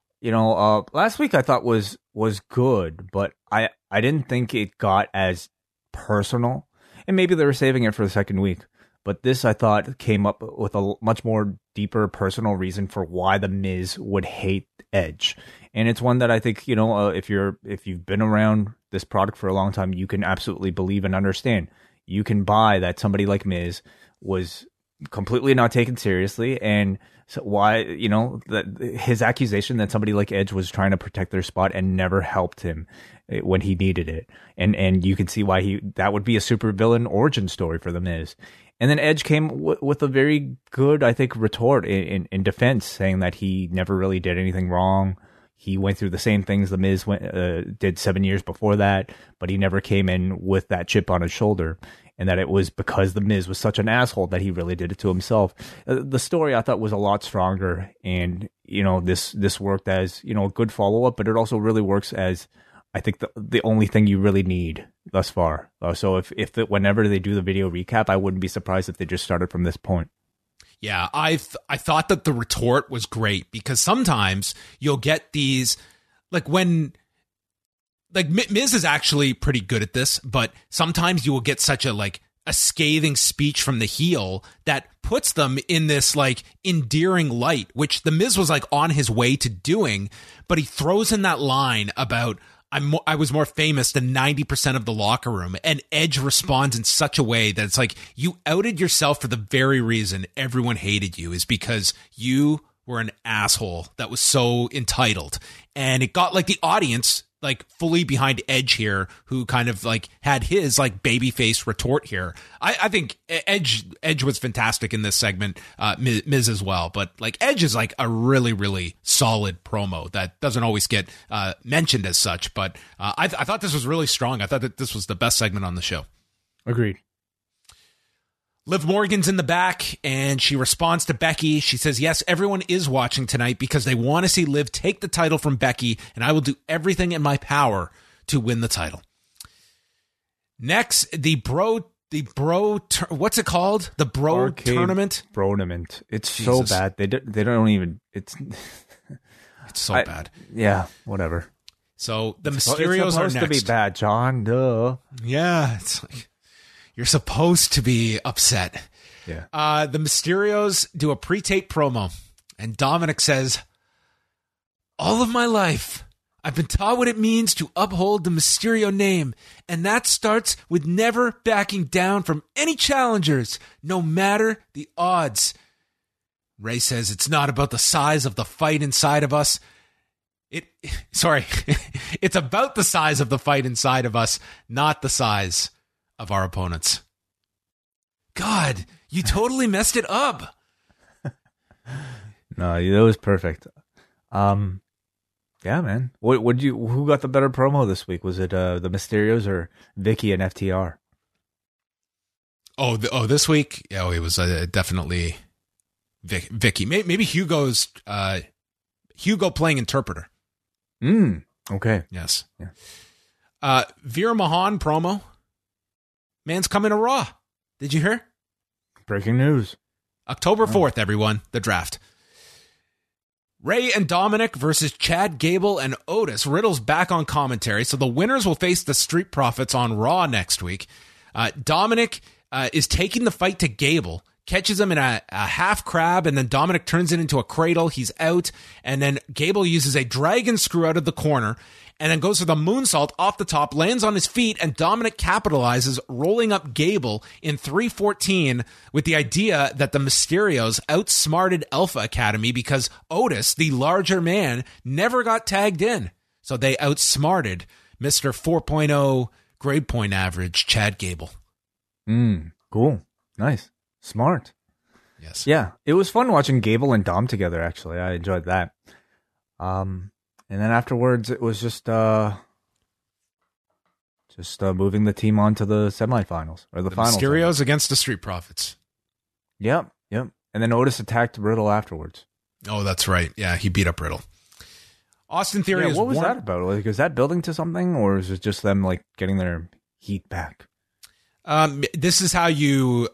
Last week I thought was good, but I didn't think it got as personal. And maybe they were saving it for the second week. But this, I thought, came up with a much more deeper personal reason for why the Miz would hate Edge. And it's one that I think, if you've been around this product for a long time, you can absolutely believe and understand. You can buy that somebody like Miz was completely not taken seriously, and so why, that his accusation that somebody like Edge was trying to protect their spot and never helped him when he needed it. And you can see why that would be a supervillain origin story for the Miz. And then Edge came with a very good, I think, retort in defense, saying that he never really did anything wrong. He went through the same things the Miz did 7 years before that, but he never came in with that chip on his shoulder. And that it was because the Miz was such an asshole that he really did it to himself. The story I thought was a lot stronger, and this worked as a good follow up, but it also really works as, I think, the only thing you really need thus far. So whenever they do the video recap, I wouldn't be surprised if they just started from this point. Yeah, I thought that the retort was great, because sometimes you'll get these, like when. Like, Miz is actually pretty good at this, but sometimes you will get such a scathing speech from the heel that puts them in this endearing light, which the Miz was on his way to doing, but he throws in that line about, I was more famous than 90% of the locker room. And Edge responds in such a way that it's like, you outed yourself for the very reason everyone hated you, is because you were an asshole that was so entitled. And it got like the audience like fully behind Edge here, who kind of like had his like babyface retort here. I think Edge was fantastic in this segment, Miz as well, but like Edge is like a really, really solid promo that doesn't always get mentioned as such, but I thought this was really strong. I thought that this was the best segment on the show. Agreed. Liv Morgan's in the back, and she responds to Becky. She says, yes, everyone is watching tonight because they want to see Liv take the title from Becky, and I will do everything in my power to win the title. Next, what's it called? The Bro Arcade Tournament? Bronament. It's Jesus. so bad. They don't even, it's so bad. Yeah, whatever. So the It's Mysterios are supposed next. to be bad, John. Duh. Yeah, it's like, you're supposed to be upset. Yeah. The Mysterios do a pre-tape promo, and Dominic says, all of my life, I've been taught what it means to uphold the Mysterio name, and that starts with never backing down from any challengers, no matter the odds. Ray says it's not about the size of the fight inside of us. It's about the size of the fight inside of us, not the size of our opponents. God, you totally messed it up. No, that was perfect. Yeah, man. Who got the better promo this week? Was it the Mysterios or Vicky and FTR? This week? Oh, it was definitely Vicky. Maybe Hugo playing interpreter. Okay. Yes. Yeah. Veer Mahan promo. Man's coming to Raw. Did you hear? Breaking news. October 4th, everyone. The draft. Ray and Dominic versus Chad Gable and Otis. Riddle's back on commentary, so the winners will face the Street Profits on Raw next week. Dominic is taking the fight to Gable, catches him in a half crab, and then Dominic turns it into a cradle. He's out, and then Gable uses a dragon screw out of the corner, and then goes for the moonsault off the top, lands on his feet, and Dominic capitalizes, rolling up Gable in 314 with the idea that the Mysterios outsmarted Alpha Academy because Otis, the larger man, never got tagged in. So they outsmarted Mr. 4.0 grade point average, Chad Gable. Cool. Nice. Smart. Yes. Yeah, it was fun watching Gable and Dom together, actually. I enjoyed that. And then afterwards, it was just moving the team on to the semifinals or the finals. Mysterios against the Street Profits. Yep. And then Otis attacked Riddle afterwards. Oh, that's right. Yeah, he beat up Riddle. Austin Theory is what was that about? Like, is that building to something, or is it just them like getting their heat back? This is how you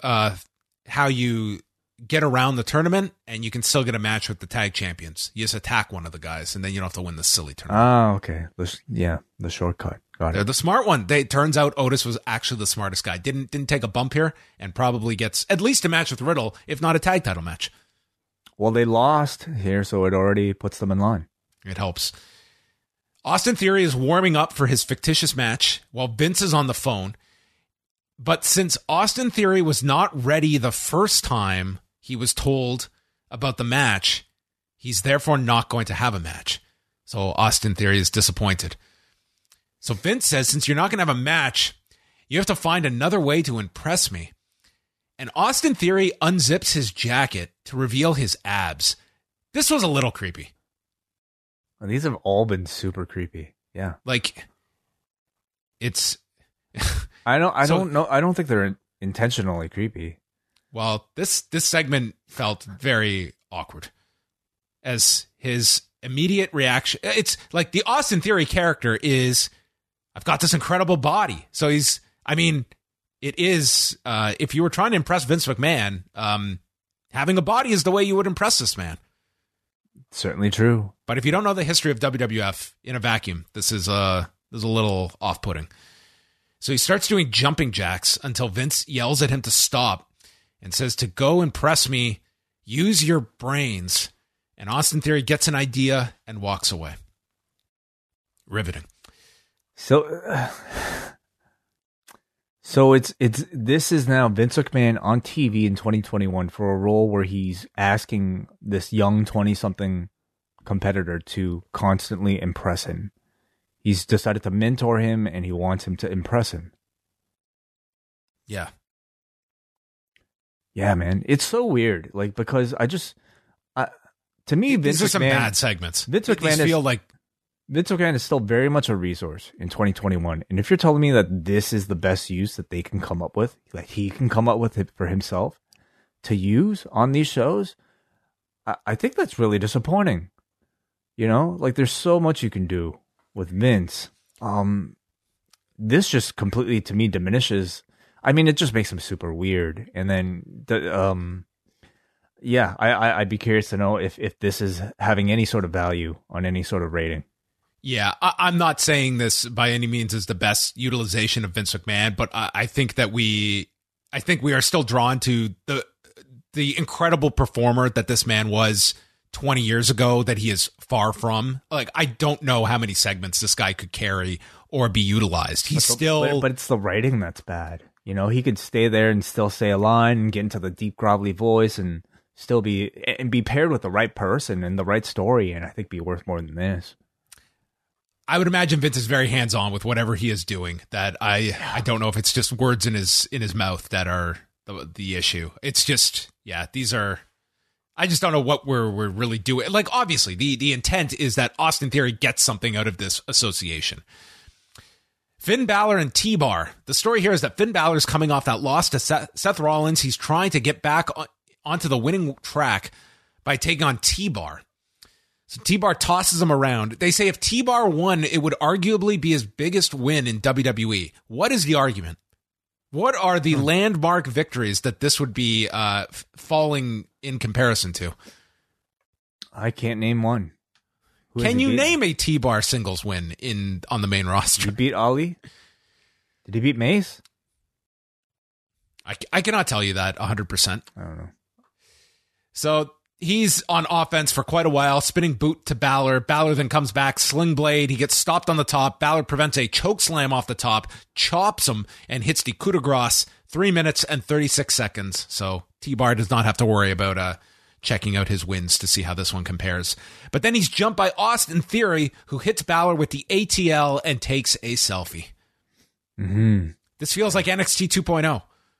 get around the tournament, and you can still get a match with the tag champions. You just attack one of the guys, and then you don't have to win the silly tournament. Oh, okay. The shortcut. Got They're it. the smart one. Turns out Otis was actually the smartest guy. Didn't take a bump here, and probably gets at least a match with Riddle, if not a tag title match. Well, they lost here, so it already puts them in line. It helps. Austin Theory is warming up for his fictitious match while Vince is on the phone. But since Austin Theory was not ready the first time he was told about the match, he's therefore not going to have a match. So Austin Theory is disappointed. So Vince says, since you're not going to have a match, you have to find another way to impress me. And Austin Theory unzips his jacket to reveal his abs. This was a little creepy. Well, these have all been super creepy. Yeah. Like, it's... I don't know. I don't think they're intentionally creepy. Well, this segment felt very awkward as his immediate reaction. It's like the Austin Theory character is, I've got this incredible body. So it is, if you were trying to impress Vince McMahon, having a body is the way you would impress this man. Certainly true. But if you don't know the history of WWF in a vacuum, this is a little off-putting. So he starts doing jumping jacks until Vince yells at him to stop and says, to go impress me, use your brains. And Austin Theory gets an idea and walks away. Riveting. So, so it's this is now Vince McMahon on TV in 2021 for a role where he's asking this young 20-something competitor to constantly impress him. He's decided to mentor him, and he wants him to impress him. Yeah. Yeah, man, it's so weird. Like, because to me, Vince These are some McMahon, bad segments. Vince These McMahon feel like Vince McMahon is still very much a resource in 2021. And if you're telling me that this is the best use that they can come up with, that he can come up with it for himself to use on these shows, I think that's really disappointing. You know, like there's so much you can do with Vince. This just completely, to me, diminishes. I mean, it just makes him super weird. And then, I'd be curious to know if this is having any sort of value on any sort of rating. Yeah, I'm not saying this by any means is the best utilization of Vince McMahon, but I think that we are still drawn to the incredible performer that this man was 20 years ago that he is far from. Like, I don't know how many segments this guy could carry or be utilized. But it's the writing that's bad. You know, he could stay there and still say a line and get into the deep grovelly voice and still be paired with the right person and the right story, and I think be worth more than this. I would imagine Vince is very hands-on with whatever he is doing. That I don't know if it's just words in his mouth that are the issue. It's just, these are. I just don't know what we're really doing. Like, obviously, the intent is that Austin Theory gets something out of this association. Finn Balor and T-Bar. The story here is that Finn Balor is coming off that loss to Seth Rollins. He's trying to get back onto the winning track by taking on T-Bar. So T-Bar tosses him around. They say if T-Bar won, it would arguably be his biggest win in WWE. What is the argument? What are the landmark victories that this would be falling in comparison to? I can't name one. Can you name a T-Bar singles win on the main roster? Did he beat Ali? Did he beat Mace? I cannot tell you that 100%. I don't know. So he's on offense for quite a while, spinning boot to Balor. Balor then comes back, sling blade. He gets stopped on the top. Balor prevents a choke slam off the top, chops him, and hits the coup de grace. 3 minutes and 36 seconds. So T-Bar does not have to worry about checking out his wins to see how this one compares. But then he's jumped by Austin Theory, who hits Balor with the ATL and takes a selfie. Mm-hmm. This feels like NXT 2.0.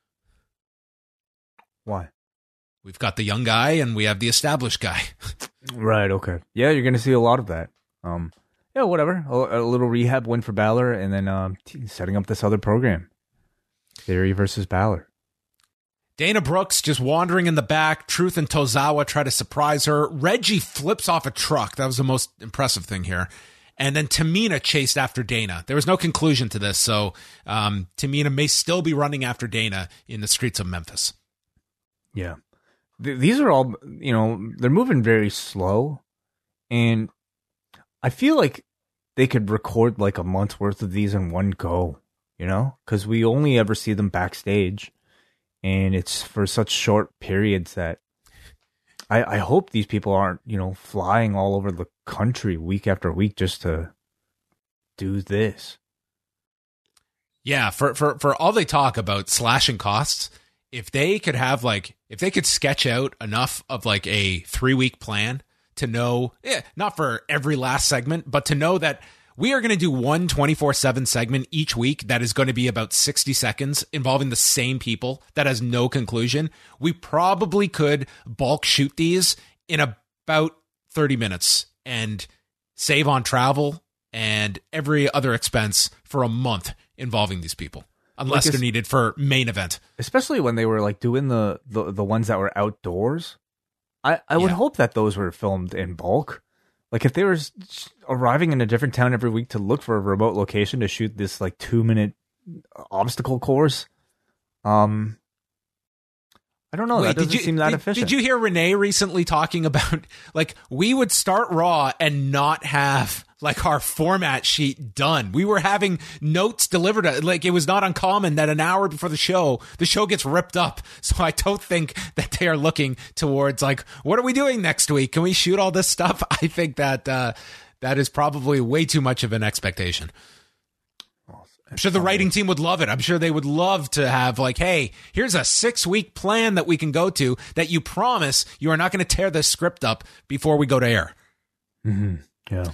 Why? We've got the young guy and we have the established guy. Right, okay. Yeah, you're going to see a lot of that. Whatever. A little rehab win for Balor, and then setting up this other program. Theory versus Balor. Dana Brooks just wandering in the back. Truth and Tozawa try to surprise her. Reggie flips off a truck. That was the most impressive thing here. And then Tamina chased after Dana. There was no conclusion to this, so Tamina may still be running after Dana in the streets of Memphis. Yeah. These are all, they're moving very slow. And I feel like they could record like a month's worth of these in one go, because we only ever see them backstage. And it's for such short periods that I hope these people aren't, flying all over the country week after week just to do this. Yeah, for all they talk about slashing costs, if they could sketch out enough of like a 3-week plan to know, not for every last segment, but to know that we are going to do one 24/7 segment each week that is going to be about 60 seconds involving the same people that has no conclusion. We probably could bulk shoot these in about 30 minutes and save on travel and every other expense for a month involving these people, unless they're needed for main event. Especially when they were like doing the ones that were outdoors. I would hope that those were filmed in bulk. Like if they were arriving in a different town every week to look for a remote location to shoot this like 2-minute obstacle course, I don't know. That doesn't seem that efficient. Did you hear Renee recently talking about like we would start Raw and not have like our format sheet done? We were having notes delivered. Like it was not uncommon that an hour before the show gets ripped up. So I don't think that they are looking towards like, what are we doing next week? Can we shoot all this stuff? I think that that is probably way too much of an expectation. I'm sure the writing team would love it. I'm sure they would love to have like, hey, here's a 6-week plan that we can go to that you promise you are not going to tear this script up before we go to air. Mm-hmm. Yeah.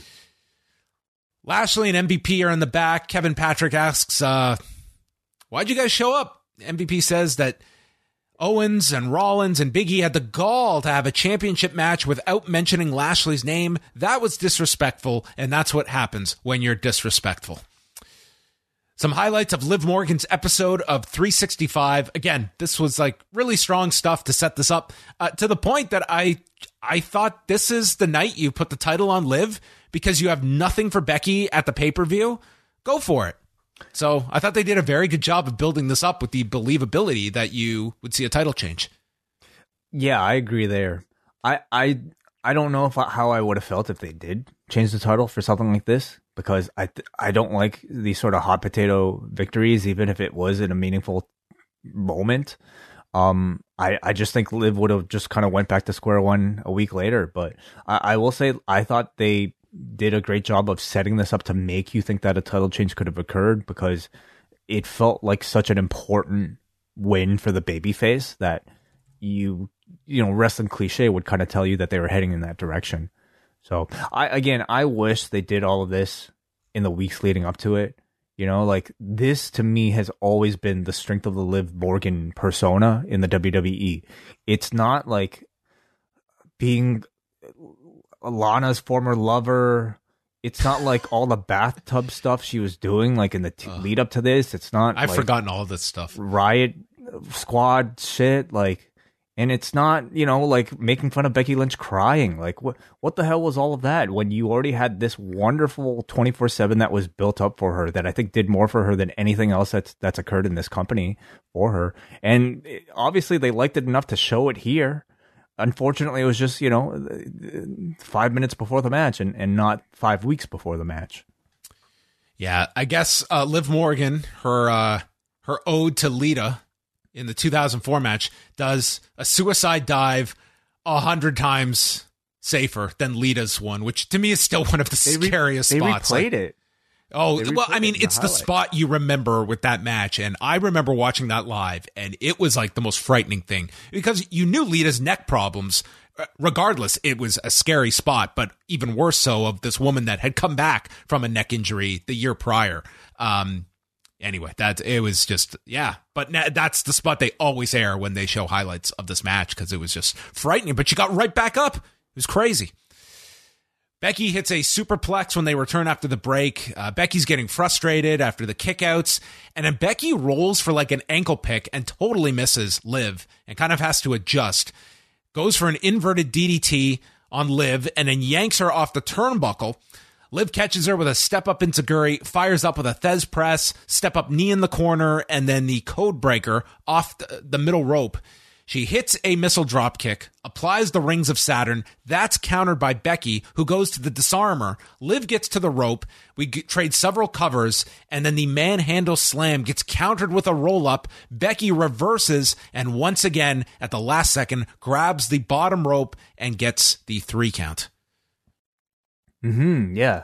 Lashley and MVP are in the back. Kevin Patrick asks, why'd you guys show up? MVP says that Owens and Rollins and Big E had the gall to have a championship match without mentioning Lashley's name. That was disrespectful, and that's what happens when you're disrespectful. Some highlights of Liv Morgan's episode of 365. Again, this was like really strong stuff to set this up to the point that I thought this is the night you put the title on Liv because you have nothing for Becky at the pay-per-view. Go for it. So I thought they did a very good job of building this up with the believability that you would see a title change. Yeah, I agree there. I don't know how I would have felt if they did change the title for something like this, because I don't like these sort of hot potato victories, even if it was in a meaningful moment. I just think Liv would have just kind of went back to square one a week later. But I will say I thought they did a great job of setting this up to make you think that a title change could have occurred, because it felt like such an important win for the babyface that you know, wrestling cliche would kind of tell you that they were heading in that direction. So I wish they did all of this in the weeks leading up to it. You know, like this to me has always been the strength of the Liv Morgan persona in the WWE. It's not like being Lana's former lover. It's not like all the bathtub stuff she was doing like in the lead up to this. It's not. I've like forgotten all this stuff. Riot Squad shit, like, and it's not, you know, like making fun of Becky Lynch crying. Like what the hell was all of that when you already had this wonderful 24/7 that was built up for her, that I think did more for her than anything else that's occurred in this company for her. And obviously they liked it enough to show it here. Unfortunately, it was just, you know, 5 minutes before the match and not 5 weeks before the match. Yeah, I guess Liv Morgan, her ode to Lita in the 2004 match, does a suicide dive 100 times safer than Lita's one, which to me is still one of the scariest spots. They replayed it. Oh, well, I mean, it's the spot you remember with that match. And I remember watching that live, and it was like the most frightening thing because you knew Lita's neck problems. Regardless, it was a scary spot, but even worse so of this woman that had come back from a neck injury the year prior. Anyway, it was just, yeah. But that's the spot they always air when they show highlights of this match because it was just frightening. But she got right back up. It was crazy. Becky hits a superplex when they return after the break. Becky's getting frustrated after the kickouts. And then Becky rolls for like an ankle pick and totally misses Liv and kind of has to adjust. Goes for an inverted DDT on Liv and then yanks her off the turnbuckle. Liv catches her with a step-up enziguri, fires up with a Thez press, step-up knee in the corner, and then the code breaker off the middle rope. She hits a missile dropkick, applies the Rings of Saturn. That's countered by Becky, who goes to the disarmer. Liv gets to the rope. We trade several covers, and then the manhandle slam gets countered with a roll-up. Becky reverses, and once again, at the last second, grabs the bottom rope and gets the 3 count. Yeah.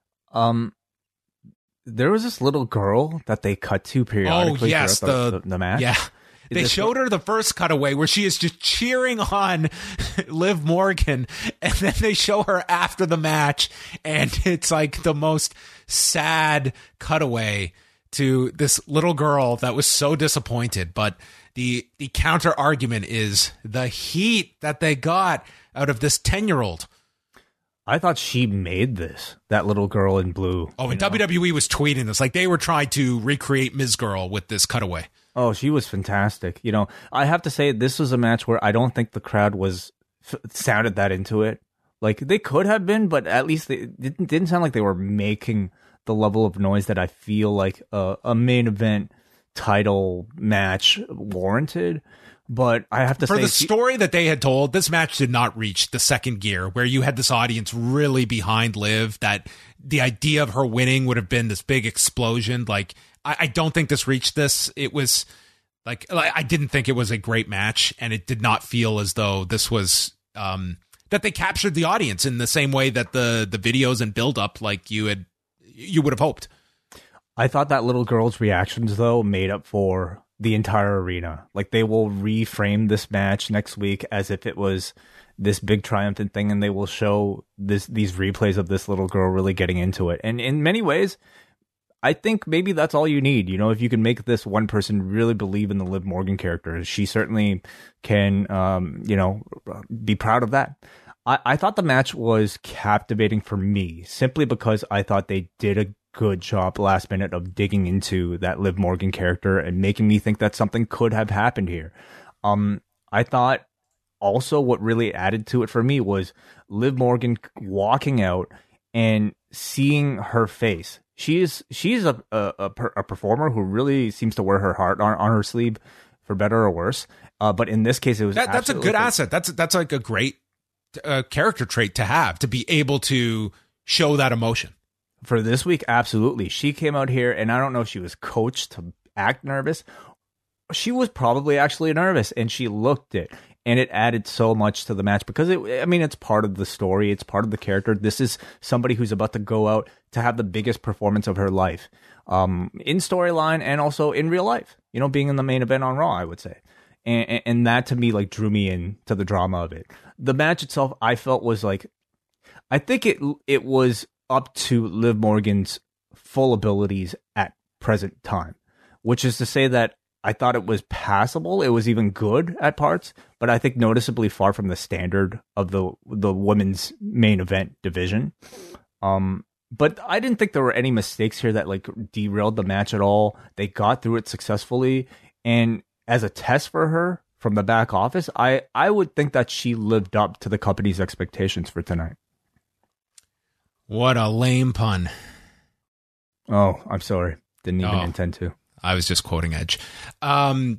There was this little girl that they cut to periodically throughout the match. Yeah. They showed her the first cutaway where she is just cheering on Liv Morgan, and then they show her after the match, and it's like the most sad cutaway to this little girl that was so disappointed. But the counter argument is the heat that they got out of this 10-year-old. I thought she made this, that little girl in blue. Oh, and WWE was tweeting this. Like they were trying to recreate Ms. Girl with this cutaway. Oh, she was fantastic. You know, I have to say this was a match where I don't think the crowd was sounded that into it. Like they could have been, but at least it didn't sound like they were making the level of noise that I feel like a main event title match warranted. But I have to say, for the story that they had told, this match did not reach the second gear where you had this audience really behind Liv, that the idea of her winning would have been this big explosion. Like, I don't think this reached this. It was like I didn't think it was a great match, and it did not feel as though this was that they captured the audience in the same way that the videos and build up like you would have hoped. I thought that little girl's reactions, though, made up for the entire arena. Like, they will reframe this match next week as if it was this big triumphant thing, and they will show these replays of this little girl really getting into it. And in many ways, I think maybe that's all you need. You know, if you can make this one person really believe in the Liv Morgan character, she certainly can, be proud of that. I thought the match was captivating for me, simply because I thought they did a good job last minute of digging into that Liv Morgan character and making me think that something could have happened here. I thought also what really added to it for me was Liv Morgan walking out and seeing her face. She's a performer who really seems to wear her heart on her sleeve, for better or worse. But in this case, it was that's a good asset. That's like a great character trait to have, to be able to show that emotion. For this week, absolutely. She came out here, and I don't know if she was coached to act nervous. She was probably actually nervous, and she looked it. And it added so much to the match because it's part of the story. It's part of the character. This is somebody who's about to go out to have the biggest performance of her life, in storyline and also in real life, you know, being in the main event on Raw, I would say. And that to me, like, drew me in to the drama of it. The match itself, I felt was like, I think it was up to Liv Morgan's full abilities at present time, which is to say that I thought it was passable. It was even good at parts, but I think noticeably far from the standard of the women's main event division. But I didn't think there were any mistakes here that like derailed the match at all. They got through it successfully, and as a test for her from the back office, I would think that she lived up to the company's expectations for tonight. What a lame pun. Oh, I'm sorry. Didn't even intend to. I was just quoting Edge. To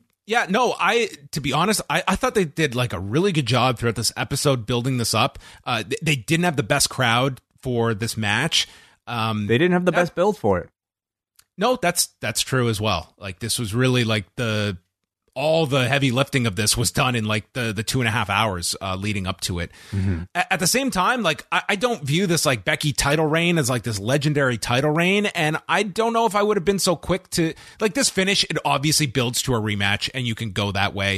be honest, I thought they did like a really good job throughout this episode building this up. They didn't have the best crowd for this match. They didn't have the best build for it. No, that's true as well. Like, this was really like all the heavy lifting of this was done in like the 2.5 hours leading up to it. Mm-hmm. At the same time, like, I don't view this like Becky title reign as like this legendary title reign. And I don't know if I would have been so quick to like this finish. It obviously builds to a rematch and you can go that way.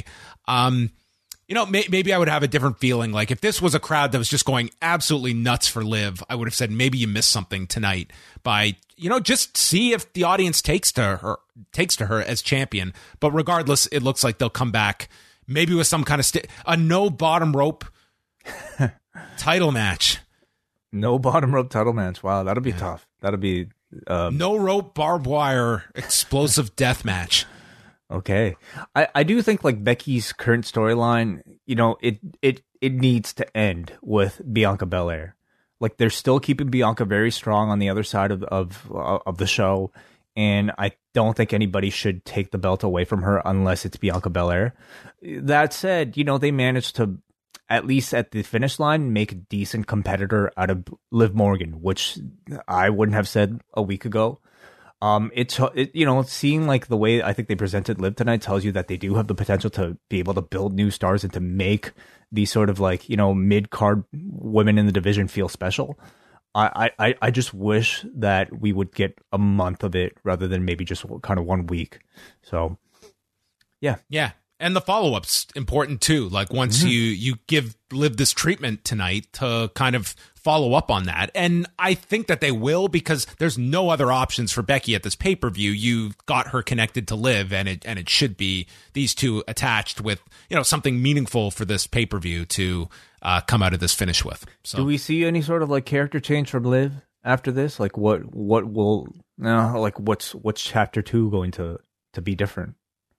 Maybe I would have a different feeling. Like, if this was a crowd that was just going absolutely nuts for Liv, I would have said, maybe you missed something tonight by, just see if the audience takes to her as champion. But regardless, it looks like they'll come back maybe with some kind of a no bottom rope title match. No bottom rope title match. Wow. That'll be tough. That'll be, no rope barbed wire explosive death match. Okay. I do think like Becky's current storyline, it needs to end with Bianca Belair. Like, they're still keeping Bianca very strong on the other side of the show, and I don't think anybody should take the belt away from her unless it's Bianca Belair. That said, they managed to, at least at the finish line, make a decent competitor out of Liv Morgan, which I wouldn't have said a week ago. Seeing like the way I think they presented Liv tonight tells you that they do have the potential to be able to build new stars and to make these sort of like, mid-card women in the division feel special. I just wish that we would get a month of it rather than maybe just kind of 1 week. So, yeah. Yeah. And the follow-up's important too. Like, once you give Liv this treatment tonight to kind of follow up on that. And I think that they will, because there's no other options for Becky at this pay-per-view. You got her connected to Liv, and it should be these two attached with, something meaningful for this pay-per-view to come out of this finish with. So, do we see any sort of like character change from Liv after this? Like, what will what's chapter 2 going to be different?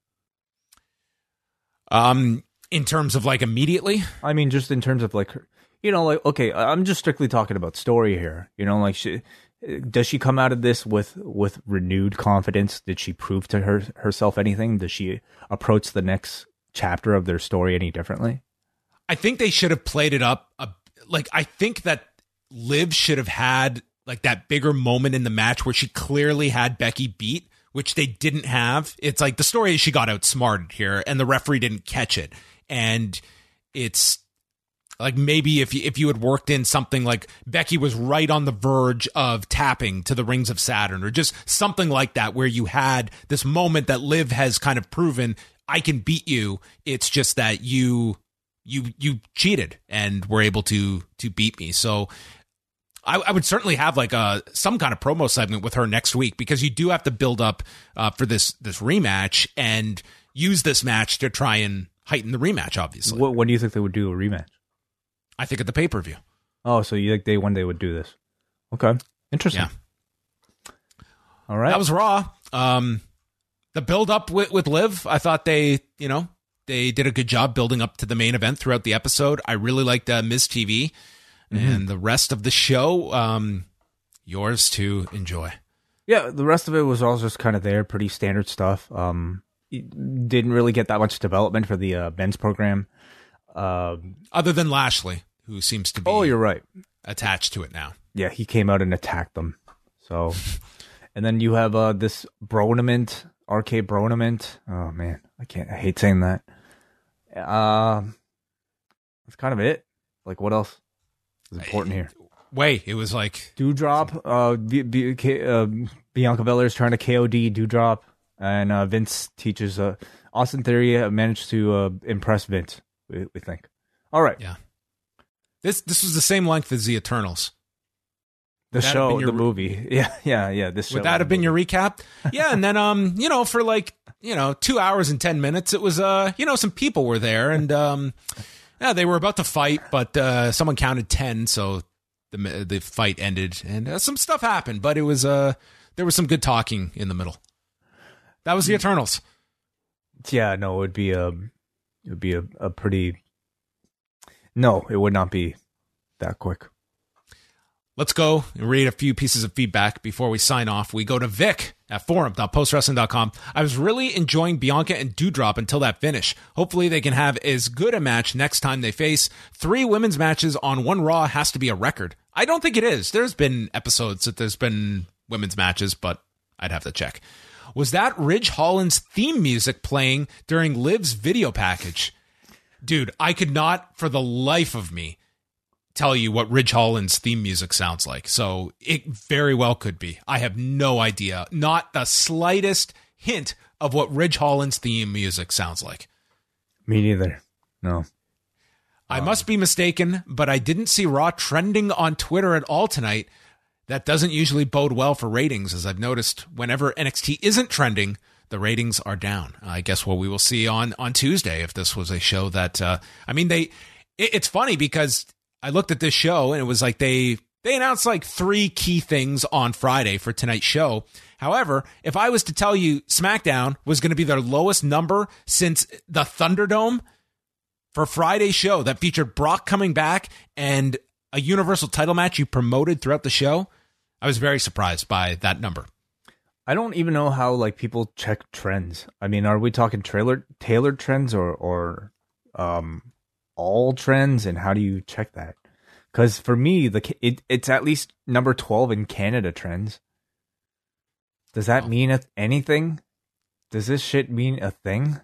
In terms of like immediately, I mean, just in terms of like, okay, I'm just strictly talking about story here. Does she come out of this with renewed confidence? Did she prove to herself anything? Does she approach the next chapter of their story any differently? I think they should have played it up. I think that Liv should have had like that bigger moment in the match where she clearly had Becky beat, which they didn't have. It's like the story is she got outsmarted here and the referee didn't catch it. And Like maybe if you had worked in something like Becky was right on the verge of tapping to the Rings of Saturn, or just something like that, where you had this moment that Liv has kind of proven, I can beat you. It's just that you cheated and were able to beat me. So I would certainly have like some kind of promo segment with her next week, because you do have to build up for this rematch and use this match to try and heighten the rematch, obviously. When do you think they would do a rematch? I think at the pay-per-view. Oh, so you think one day would do this? Okay. Interesting. Yeah. All right. That was Raw. The build-up with Liv, I thought they did a good job building up to the main event throughout the episode. I really liked Miz TV. And the rest of the show, yours to enjoy. Yeah, the rest of it was all just kind of there, pretty standard stuff. Didn't really get that much development for the men's program. Other than Lashley, who seems to be you're right, attached to it now. Yeah, he came out and attacked them. So, and then you have this Bronament, RK Bronament. Oh man, I hate saying that. That's kind of it. Like, what else is important here? It was like Doudrop. Bianca Belair's trying to KOD Doudrop, and Vince teaches Austin Theory managed to impress Vince. We think. All right. Yeah. This was the same length as the Eternals. The show, the movie. Yeah. This show. Would that have been your recap? Yeah, and then for 2 hours and 10 minutes, it was some people were there, and they were about to fight, but someone counted 10, so the fight ended, and some stuff happened, but it was there was some good talking in the middle. That was the Eternals. Yeah, no, it would be a pretty. No, it would not be that quick. Let's go and read a few pieces of feedback before we sign off. We go to Vic at forum.postwrestling.com. I was really enjoying Bianca and Doudrop until that finish. Hopefully they can have as good a match next time they face. 3 women's matches on one Raw has to be a record. I don't think it is. There's been episodes that there's been women's matches, but I'd have to check. Was that Ridge Holland's theme music playing during Liv's video package? Dude, I could not for the life of me tell you what Ridge Holland's theme music sounds like. So it very well could be. I have no idea. Not the slightest hint of what Ridge Holland's theme music sounds like. Me neither. No. I must be mistaken, but I didn't see Raw trending on Twitter at all tonight. That doesn't usually bode well for ratings, as I've noticed whenever NXT isn't trending, the ratings are down. I guess what we will see on Tuesday, if this was a show that, it's funny because I looked at this show and it was like they announced like 3 key things on Friday for tonight's show. However, if I was to tell you SmackDown was going to be their lowest number since the Thunderdome for Friday's show that featured Brock coming back and a Universal title match you promoted throughout the show, I was very surprised by that number. I don't even know how people check trends. I mean, are we talking tailored trends or all trends, and how do you check that? Because for me, it's at least number 12 in Canada trends. Does that mean anything? Does this shit mean a thing?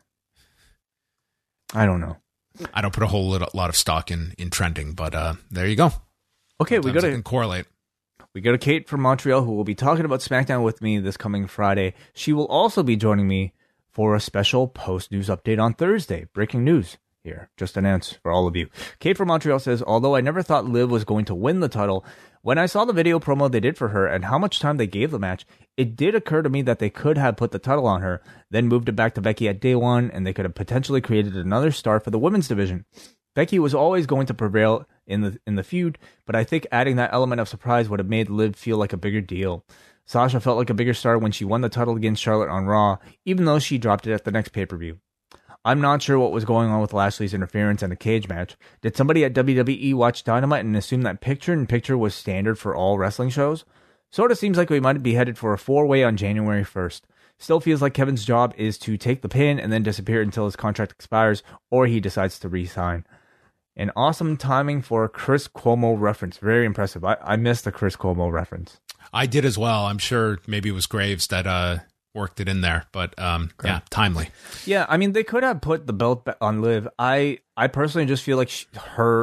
I don't know. I don't put a whole lot of stock in trending, but there you go. Okay, sometimes I can correlate. We go to Kate from Montreal, who will be talking about SmackDown with me this coming Friday. She will also be joining me for a special post-news update on Thursday. Breaking news here, just announced for all of you. Kate from Montreal says, although I never thought Liv was going to win the title, when I saw the video promo they did for her and how much time they gave the match, it did occur to me that they could have put the title on her, then moved it back to Becky at day 1, and they could have potentially created another star for the women's division. Becky was always going to prevail in the feud, but I think adding that element of surprise would have made Liv feel like a bigger deal. Sasha felt like a bigger star when she won the title against Charlotte on Raw, even though she dropped it at the next pay-per-view. I'm not sure what was going on with Lashley's interference in the cage match. Did somebody at WWE watch Dynamite and assume that picture-in-picture was standard for all wrestling shows? Sort of seems like we might be headed for a 4-way on January 1st. Still feels like Kevin's job is to take the pin and then disappear until his contract expires or he decides to re-sign. An awesome timing for a Chris Cuomo reference. Very impressive. I missed the Chris Cuomo reference. I did as well. I'm sure maybe it was Graves that worked it in there, but yeah, timely. Yeah, I mean, they could have put the belt on Liv. I personally just feel like her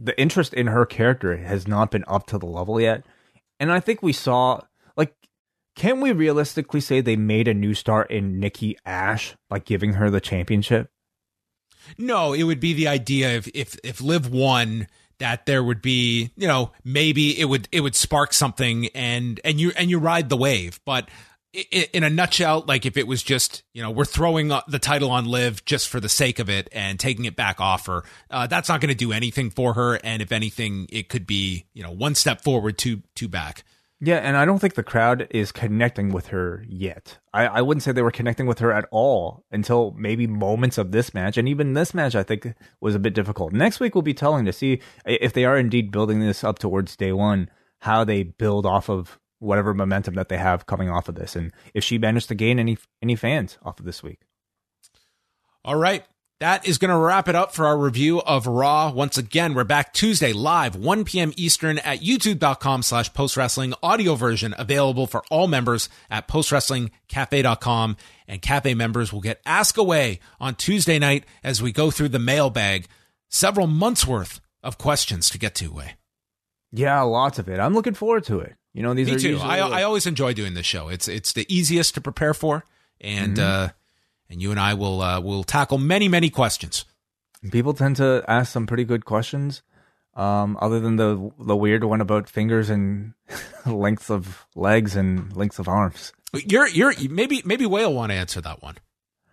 the interest in her character has not been up to the level yet. And I think we saw, like, can we realistically say they made a new star in Nikki Ash by giving her the championship? No, it would be the idea if Liv won, that there would be, you know, maybe it would spark something and you ride the wave. But in a nutshell, like if it was just, you know, we're throwing the title on Liv just for the sake of it and taking it back off her, that's not going to do anything for her. And if anything, it could be, you know, one step forward, two back. Yeah, and I don't think the crowd is connecting with her yet. I wouldn't say they were connecting with her at all until maybe moments of this match. And even this match, I think, was a bit difficult. Next week will be telling to see if they are indeed building this up towards day one, how they build off of whatever momentum that they have coming off of this. And if she managed to gain any fans off of this week. All right. That is going to wrap it up for our review of Raw. Once again, we're back Tuesday live, 1 p.m. Eastern at youtube.com/postwrestling. Audio version available for all members at postwrestlingcafe.com. And Cafe members will get Ask Away on Tuesday night as we go through the mailbag. Several months worth of questions to get to, Way. Yeah, lots of it. I'm looking forward to it. You know, these Me are too. usually I always enjoy doing this show. It's the easiest to prepare for, and and you and I will tackle many questions. People tend to ask some pretty good questions, other than the weird one about fingers and lengths of legs and lengths of arms. Maybe Whale want to answer that one.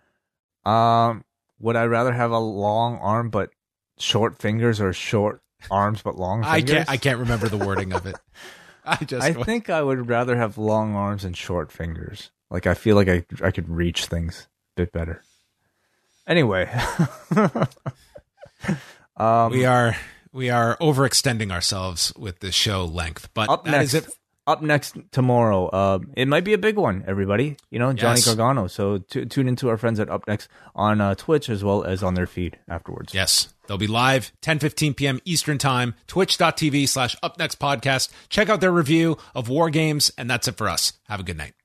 Would I rather have a long arm but short fingers, or short arms but long fingers? I can't remember the wording of it. I think I would rather have long arms and short fingers. Like, I feel like I could reach things a bit better. Anyway, we are overextending ourselves with this show length, but is it. Up next tomorrow, it might be a big one, everybody. You know, Johnny Gargano. So tune into our friends at Up Next on Twitch, as well as on their feed afterwards. Yes, they'll be live 10:15 p.m. Eastern Time, twitch.tv/UpNextPodcast. Check out their review of War Games, and that's it for us. Have a good night.